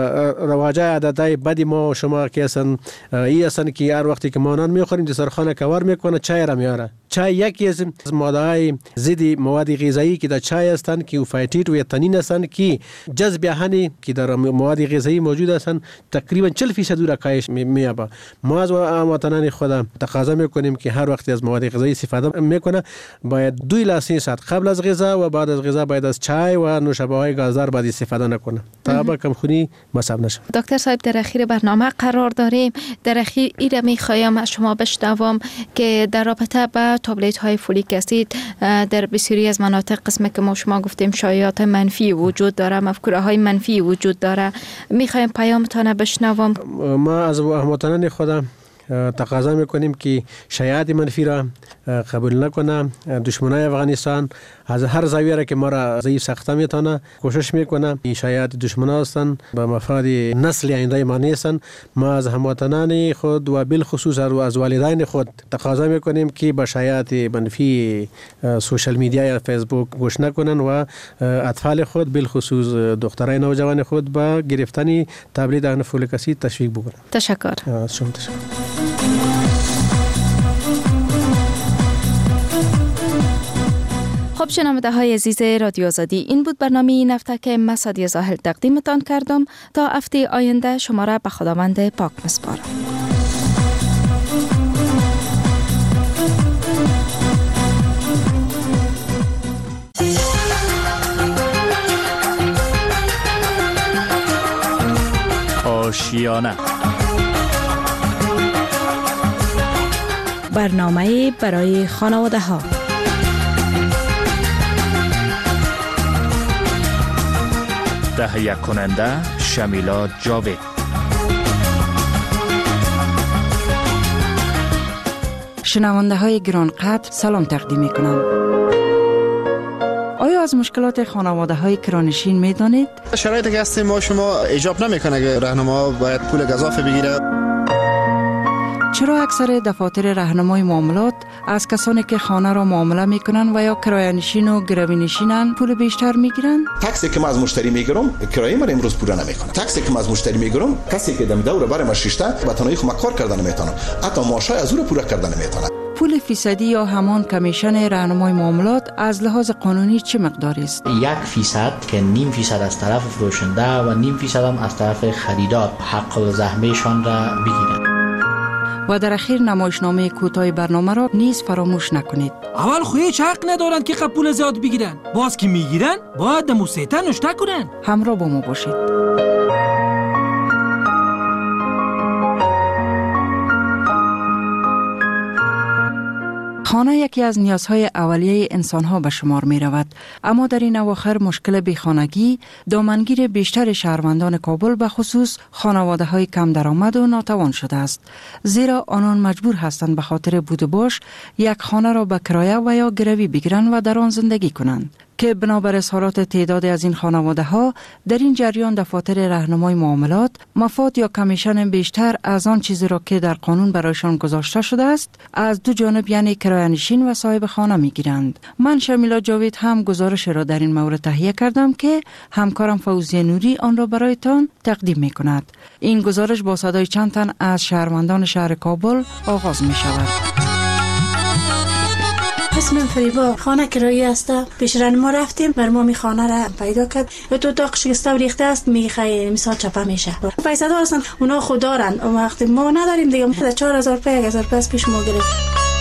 رواج عادتای بدی ما و شما که اصلا این اصلا که هر وقتی که ما نان میخوریم دسترخوان کور میکنه چای را میاره، چای یکی از ماده‌های ضد مواد غذایی که در چای هستند که فایتیت و یا تنین هستند که جذب آهنی که در مواد غذایی موجود هستند تقریبا چهل فیصد را کاهش می‌یابد. ما از هموطنان خود تقاضا میکنیم که هر وقت از مواد غذایی استفاده میکنه باید دو الی سه ساعت قبل از غذا و بعد از غذا باید از چای و نوشابه‌های گازدار باید استفاده نکنه تا با کمخونی مصاب نشه. دکتر صاحب در اخیر برنامه قرار داریم. در اخیر ایره میخوایم از شما بشنوم که در رابطه با تابلت های فولیک اسید در بسیاری از مناطق قسمه که ما شما گفتیم شایعات منفی وجود داره، مفکوره های منفی وجود داره. میخوایم پیامتان بشنوم. ما از هموطنان خود تقاضا میکنیم که شایعات منفی را قبول نکنه. دشمنای افغانستان از هر زاویه را که ما را ضعیف ساخته میتونه کوشش میکنه. این شایعات دشمنا هستند به مفاد نسل آینده ما نیستند. ما از هموطنان خود و بالخصوص از والدین خود تقاضا میکنیم که با شایعات منفی سوشال میدیا یا فیسبوک گوش نکنن و اطفال خود بالخصوص دخترای نوجوان خود با گرفتن تابلت فولیک اسید تشویق بکنن. تشکر. شما تشکر. خب شنونده های عزیز رادیو آزادی، این بود برنامه این هفته که من سادیه زاهل تقدیمتان کردم. تا هفته آینده شما را به خداوند پاک میسپارم. آشیانه برنامه برای خانواده ها. تهیه کننده شمیلا جاوید. شنونده های گرانقدر سلام تقدیم می کنم. آیا از مشکلات خانواده های کرانشین می دانید؟ شرایطی که هستیم ما شما ایجاب نمیکنه که راهنما باید پول گزافه بگیره. چرا اکثر دفاتر راهنمای معاملات از کسانی که خانه را معامله میکنن و یا کرایه‌نشین و گروی‌نشینن پول بیشتر میگیرن؟ تاکسی که من از مشتری میگیرم کرایه من امروز پول نمیکنه. تاکسی که من از مشتری میگیرم کسی که دم دور بر ما شیشته با تنهایی خود کار کردن نمیتونه، حتی معاشای از او پول کردن نمیتونه. پول فیصدی یا همان کمیشن راهنمای معاملات از لحاظ قانونی چه مقداری است؟ یک فیصد که نیم فیصد از طرف فروشنده و نیم فیصد هم از طرف خریدار حق الزحمهشان را بگیرند. و در اخیر نمایشنامه کوتاه برنامه را نیز فراموش نکنید. اول خو هیچ حق ندارند که قبول زیاد بگیرن. باز که میگیرن باید د موسیتا نشته کنن. همراه با ما باشید. خانه یکی از نیازهای اولیه انسانها به شمار می رود، اما در این اواخر مشکل بیخانگی دامنگیر بیشتر شهروندان کابل به خصوص خانواده های کم درآمد و ناتوان شده است، زیرا آنان مجبور هستند به خاطر بود و باش یک خانه را به کرایه و یا گروی بگیرند و در آن زندگی کنند که بنابر اظهارات تعدادی از این خانواده ها در این جریان دفاتر راهنمای معاملات مفاد یا کمیشن بیشتر از آن چیزی را که در قانون برایشان گذاشته شده است از دو جانب یعنی کرایه‌نشین و صاحب خانه میگیرند. من شمیلا جاوید هم گزارش را در این مورد تهیه کردم که همکارم فوزیه نوری آن را برایتان تقدیم می کند. این گزارش با صدای چند تن از شهروندان شهر کابل آغاز می شود. اسمم فریبا، خانه کرایی است. پیش ما رفتیم بر ما می خانه را پیدا کرد. تو اتاق شکسته و ریخته است، می خیلی مثال چپه میشه. پیسه دار هستن، اونا خود دارن. وقتی ما نداریم دیگه چهار هزار روپیه یک هزار روپیه پیش ما گرفت.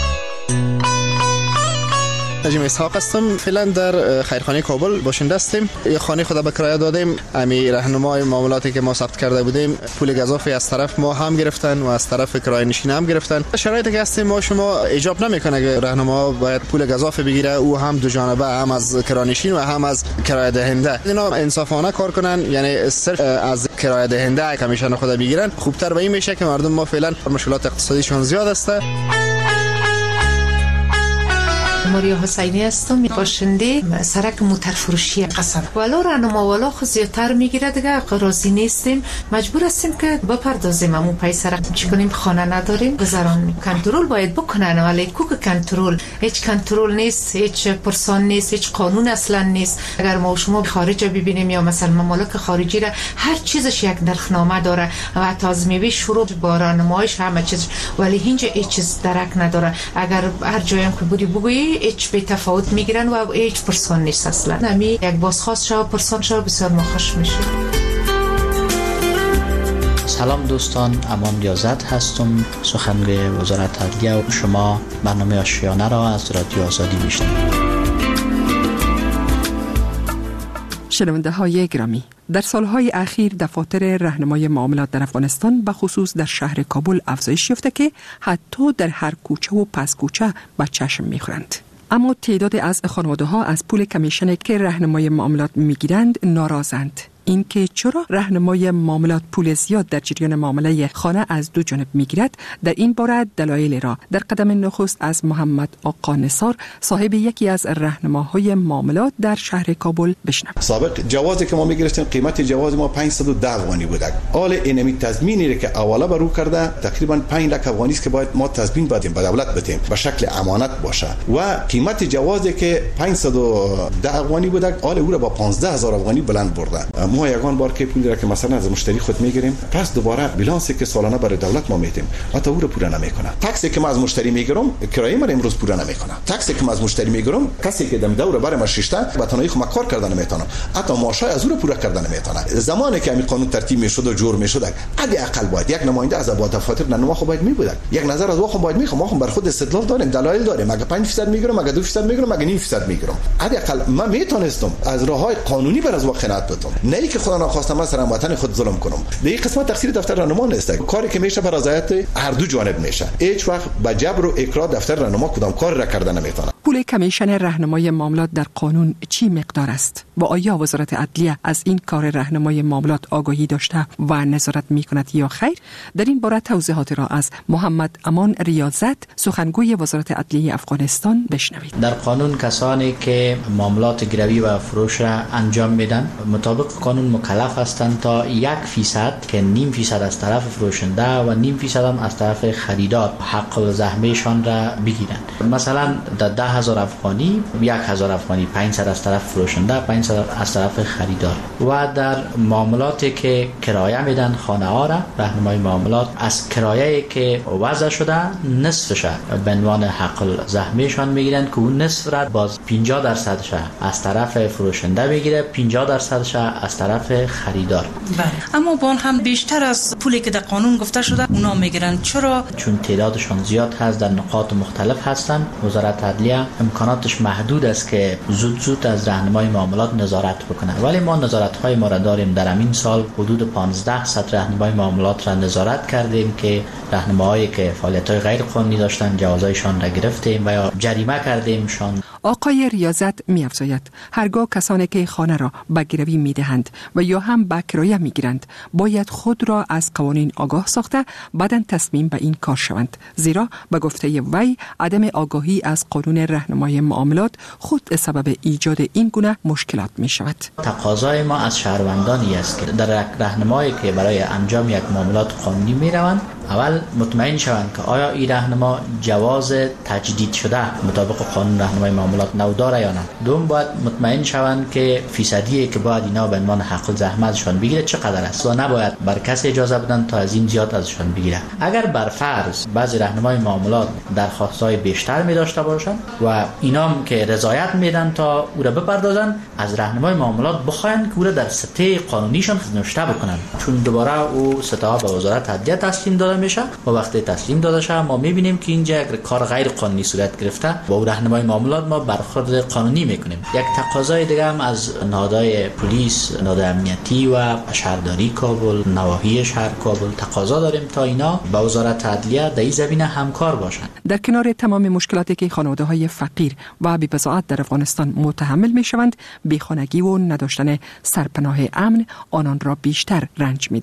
نجیم اسحاق هستم. فعلا در خیرخانه کابل باشنده هستیم. یه خانه خود به کرایه دادیم. امی راهنمای معاملاتی که ما ثبت کرده بودیم پول گزافه از طرف ما هم گرفتن و از طرف کرایه نشین هم گرفتن. شرایطی که هستیم ما شما ایجاب نمیکنه که راهنما باید پول گزافه بگیره، او هم دو جانبه، هم از کرایه نشین و هم از کرایه دهنده. اینا انصافانه کار کنن، یعنی صرف از کرایه دهنده کمیشن خود بگیرن. خوبتر به این میشه که مردم ما فعلا مشکلات اقتصادیشون زیاد است. ماریا حسینی هستم، باشنده سرک موتر فروشی قصر. ولو راهنما والا خود زیادتر میگیره دیگه، راضی نیستیم، مجبور هستیم که بپردازیم. همون پای سرک چی کنیم؟ خانه نداریم، گذران می کنترل باید بکنن، ولی کوک کنترل هیچ کنترل نیست، هیچ پرسان نیست، هیچ قانون اصلا نیست. اگر ما شما خارج ببینیم یا مثلا ممالک خارجی را هر چیزش یک نرخنامه داره و حتی از میوه شروع با راهنماییش همه چیز، ولی اینجا هیچ چیز درک نداره. اگر هر جایم که بودی بگویی هیچ به تفاوت میگیرن و هیچ پرسان نیست اصلا. نمی یک بازخواست شو پرسان شو بسیار ما خوش میشه. سلام دوستان، امان ریاضت هستم، سخنگوی وزارت عدلیه و شما برنامه آشیانه را از رادیو آزادی میشنوید. شنونده های گرامی، در سالهای اخیر دفاتر راهنمای معاملات در افغانستان به خصوص در شهر کابل افزایش یافته که حتی در هر کوچه و پس کوچه به چشم میخورند. اما تعداد از خانواده ها از پول کمیشن که راهنمای معاملات میگیرند ناراضند. این که چرا راهنمای معاملات پول زیاد در جریان معامله خانه از دو جانب میگیرد، در این باره دلایل را در قدم نخست از محمد آقا نثار صاحب یکی از راهنماهای معاملات در شهر کابل بشنویم. سابق جوازی که ما میگرفتیم قیمت جواز ما پانصد و ده افغانی بود. حال اینمی تضمینی که اولا برو کرده تقریبا پنج لک افغانی است که باید ما تضمین بدیم به دولت بدیم به شکل امانت باشه و قیمت جوازی که پانصد و ده افغانی بود حال او را با پانزده هزار افغانی بلند برده. ما یگان بار که پول را که مثلا از مشتری خود میگیریم پس دوباره بیلانسی که سالانه برای دولت ما میدیم حتی او رو پوره نمیکنه. تاکسی که ما از مشتری میگیرم کرایه ما امروز پوره نمیکنه. تاکسی که ما از مشتری میگیرم کسی که دم دوره برای ما شیشته به تنهایی خود کار کردن نمیتونه، حتی ماشای از او رو پوره کردن نمیتونه. زمانی که همین قانون ترتیب میشد و جور میشد حداقل باید یک نماینده از ابواب دفاتر نما خو باید میبود، یک نظر از واخم باید میخوام، ما خو بر خود استدلال داریم، دلایل داریم. اگه پنج درصد میگیرم، اگه دو درصد میگیرم، اگه نیم درصد میگیرم، حداقل من میتونستم از راههای قانونی بر از واقعیت بتم، نه اینکه خدا نخواسته مثلا وطن خود ظلم کنم. در این قسمت تقصیر دفتر راهنما نیست، کاری که میشه بر رضایت هر دو جانب میشه. هیچ وقت با جبر و اکراه دفتر راهنما کدام کار را کردن نمیتونه. پول کمیشن راهنمای معاملات در قانون چی مقدار است و آیا وزارت عدلیه از این کار راهنمای معاملات آگاهی داشته و نظارت میکند یا خیر؟ در این باره توضیحات را از محمد امان ریاضت، سخنگوی وزارت عدلیه افغانستان بشنوید. در قانون کسانی که معاملات گروی و فروش را انجام میدن مطابق قانون مکلف هستند تا یک فیصد که نیم فیصد از طرف فروشنده و نیم فیصد هم از طرف خریدار حق الزحمهشان را بگیرند. مثلا در ده هزار افغانی یک هزار افغانی پانصد از طرف فروشنده، پانصد از طرف خریدار. و در معاملاتی که کرایه میدن خانه ها را راهنمای معاملات از کرایه‌ای که وضع شده نصفش به عنوان حق الزحمهشان میگیرند که اون نصف را باز پنجاه درصدش از طرف فروشنده میگیره، پنجاه درصدش از طرف خریدار. بله. اما با آن هم بیشتر از پولی که در قانون گفته شده اونا میگیرن. چرا؟ چون تعدادشان زیاد هست، در نقاط مختلف هستند. وزارت عدلیه امکاناتش محدود است که زود زود از راهنمای معاملات نظارت بکنه، ولی ما نظارت‌های ما را داریم. در همین سال حدود پانزده صد راهنمای معاملات را نظارت کردیم که راهنماهایی که فعالیت‌های غیر قانونی داشتن جوازایشان را گرفتیم و یا جریمه کردیمشان. آقای ریاضت می‌افزاید هرگاه کسانی که خانه را به گروی می‌دهند و یا هم به کرایه می‌گیرند باید خود را از قوانین آگاه ساخته بعداً تصمیم به این کار شوند، زیرا به گفته وی عدم آگاهی از قانون راهنمای معاملات خود سبب ایجاد این گونه مشکلات می‌شود. تقاضای ما از شهروندانی است که در راهنمایی که برای انجام یک معاملات قانونی می‌روند اول مطمئن شوند که آیا این راهنما جواز تجدید شده مطابق قانون راهنمای معاملات نو داره یا نه. دوم باید مطمئن شوند که فیصدی که باید اینا به عنوان حق الزحمه ازشان بگیره چقدر است و نباید بر کسی اجازه بدن تا از این زیاد ازشان بگیره. اگر بر فرض بعضی راهنمای معاملات درخواست‌های بیشتر می داشته باشند و اینام که رضایت میدن تا او را بپردازن، از راهنمای معاملات بخواین که او را در سطح قانونیشان نوشته بکنن، چون دوباره او سطح به وزارت عدلیه تسلیم داده میشه و وقتی تسلیم داده شه ما میبینیم که اینجا یک کار غیر قانونی صورت گرفته و با راهنمای معاملات ما برخورد قانونی میکنیم. یک تقاضای دیگه هم از نهادهای پلیس، نهاد امنیتی و شهرداری کابل، نواحی شهر کابل تقاضا داریم تا اینا با وزارت عدلیه در این زمینه همکار باشند. در کنار تمام مشکلاتی که خانواده‌های فقیر و بی‌بضاعت در افغانستان متحمل میشوند، بیخانگی و نداشتن سرپناه امن آنان را بیشتر رنج میدهد.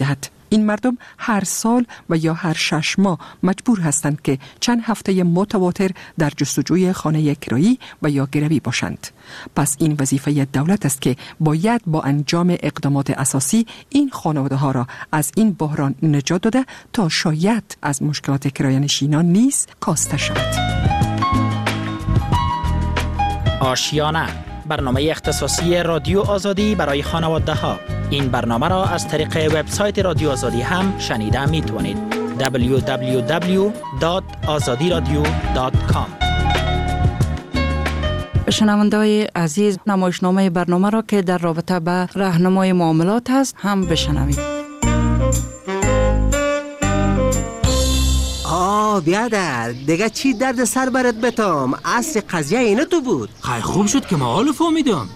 این مردم هر سال و یا هر شش ماه مجبور هستند که چند هفته متواتر در جستجوی خانه کرایی و یا گروی باشند. پس این وظیفه دولت است که باید با انجام اقدامات اساسی این خانواده ها را از این بحران نجات داده تا شاید از مشکلات کرایه‌نشینان نیز کاسته شود. آشیانه، برنامه اختصاصی رادیو آزادی برای خانواده ها. این برنامه را از طریق وبسایت رادیو آزادی هم شنیده می توانید. دبلیو دبلیو دبلیو دات آزادی رادیو دات کام. شنونده‌های عزیز، نمایشنامه برنامه را که در رابطه به راهنمای معاملات است هم بشنوید. آه بیادر، دیگه چی درد سر برات بتام؟ اصل قضیه اینه تو بود. خیلی خوب شد که ما حالو فهمیدم.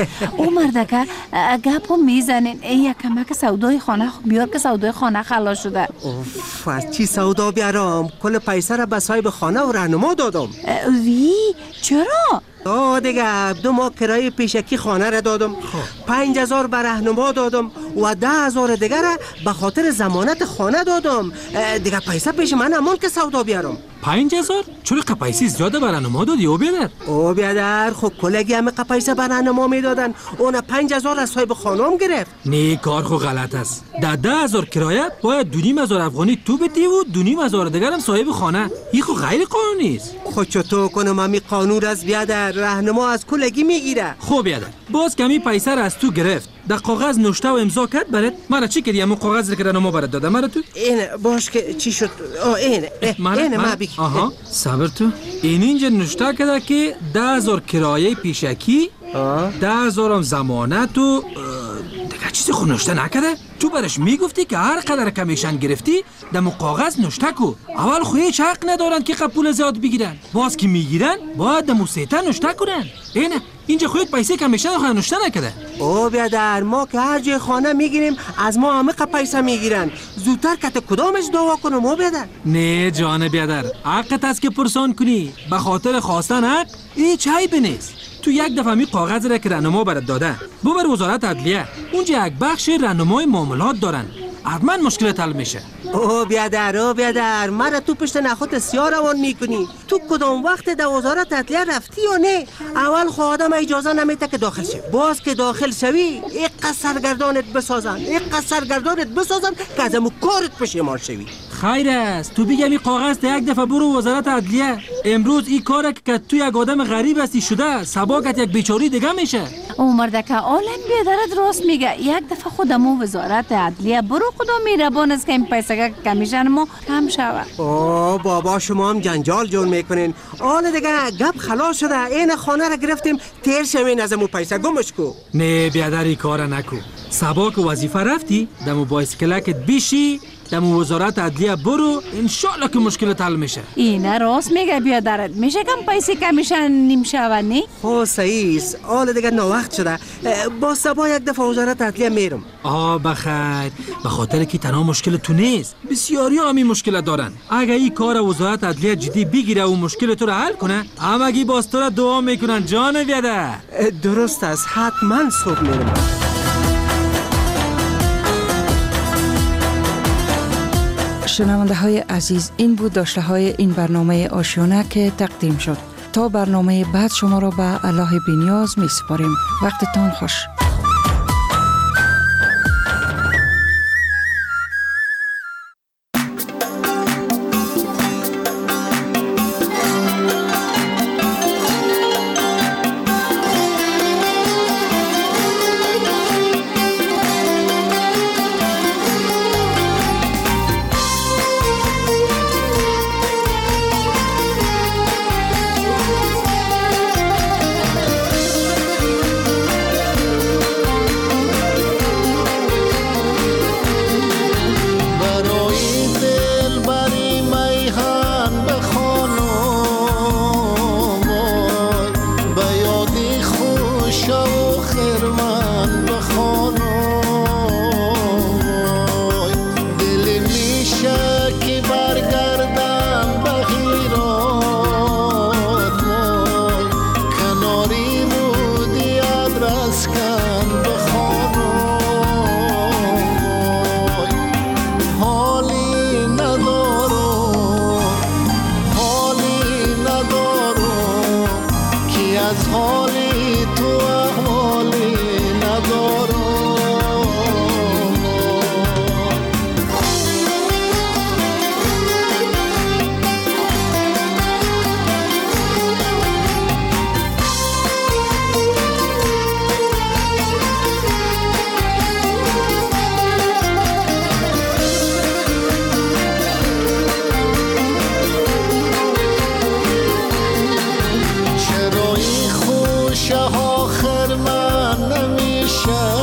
او مردکه گپو میزنین یک کمک سودای خانه بیار که سودای خانه خلاص شده. اوف، از چی سودا بیارم؟ کل پیسه را به صاحب خانه و راهنما دادم. وی چرا؟ آه دیگه دو ماه کرایه پیشکی خانه را دادم، پنج هزار به راهنما دادم و ده هزار دیگر را به خاطر ضمانت خانه دادم. دیگه پیسه پیش من امان که سودا بیارم. پنج هزار؟ چرا قپایسی زیاده به راهنما دادی او بیادر؟ او بیادر خب کلگی همه قپایسه به راهنما میدادن، اون پنج هزار از صاحب خانم گرفت. نه کار خو غلط است. ده ده هزار کرایه باید دو نیم هزار افغانی تو بدی و دو نیم هزار دیگر هم صاحب خانه. این خو غیر قانونی است. خود چطور کنم همی قانون از بیادر؟ راهنما از کلگی میگیره. خب بیادر باز کمی پیسه را از تو گرفت، در کاغذ نوشته و امضا کرد برات. مرا چی کردی؟ همون کاغذ که راهنما برات داده مرا تو؟ این باش که چی شد؟ آه این این ما بگی. آها صبر تو. این اینجا نوشته کرده که ده هزار کرایه پیشکی، ده هزار هم ضمانت و دیگه چیزی خود نوشته نکرده. تو برش میگفتی که هر قدر کمیشن گرفتی دمو کاغذ نوشته کو. اول خو هیچ حق ندارن که پول زیاد بگیرن، باز که میگیرن باید دمو سیتا نوشته کنن. اینه اینجا خودت پیسه کمیشن خود نوشته نکرده. او بیادر ما که هر جای خانه میگیریم از ما همه پیسه میگیرن. زودتر کت کدامش دعوا کنم او بیادر؟ نه جان بیادر، حقت است که پرسان کنی. به خاطر خواستن حق هیچ عیبی نیست. تو یک دفعه می کاغذ را که راهنما برات داده ببر وزارت عدلیه، اونجا یک بخش راهنمای معاملات دارن، حتما مشکل حل میشه. او بیادر او بیادر مرا تو پشت نخوت سیاه روان میکنی. تو کدام وقت در وزارت عدلیه رفتی یا نه؟ اول خو آدم اجازه نمیده که داخل شی، باز که داخل شوی یک سرگردانت بسازن یک سرگردانت بسازن که از امو کارت پشیمان شوی. خیر است تو بگم این کاغذ تا یک دفعه برو وزارت عدلیه. امروز این کار که تو یک آدم غریب هستی شده سباکت یک بیچاری دیگه میشه. او مردکه آلن بیادرت راست میگه. یک دفعه خودمو وزارت عدلیه برو خدا میربان است که این پیسه کمیشن ما کم شود. اوه بابا شما هم جنجال جون میکنین. آل دیگه گپ خلاص شده. این خانه را گرفتیم تیر شوین از امو پیسه گمش کو. نه بیادر این کار نکو. سباک وظیفه رفتی دمو بایسکلکت بیشی دمو وزارت عدلیه برو، انشالله که مشکلت حل میشه. اینه راست میگه بیادرت. میشه کم پیسه کمیشن نیم شود نی؟ خو سعیس آل دیگه نوقت شده. با سبا یک دفعه وزارت عدلیه میرم. آه بخیر، به خاطر که تنها مشکل تو نیست، بسیاری هم این مشکل دارن. اگه این کار وزارت عدلیه جدی بگیره و مشکل تو رو حل کنه همگی باز تو رو دعا میکنن جان بیادر. درست است، حتما صبح میرم. شنونده های عزیز، این بود داشته های این برنامه آشیانه که تقدیم شد. تا برنامه بعد شما را به الله بی‌نیاز می سپاریم. وقتتان خوش. شب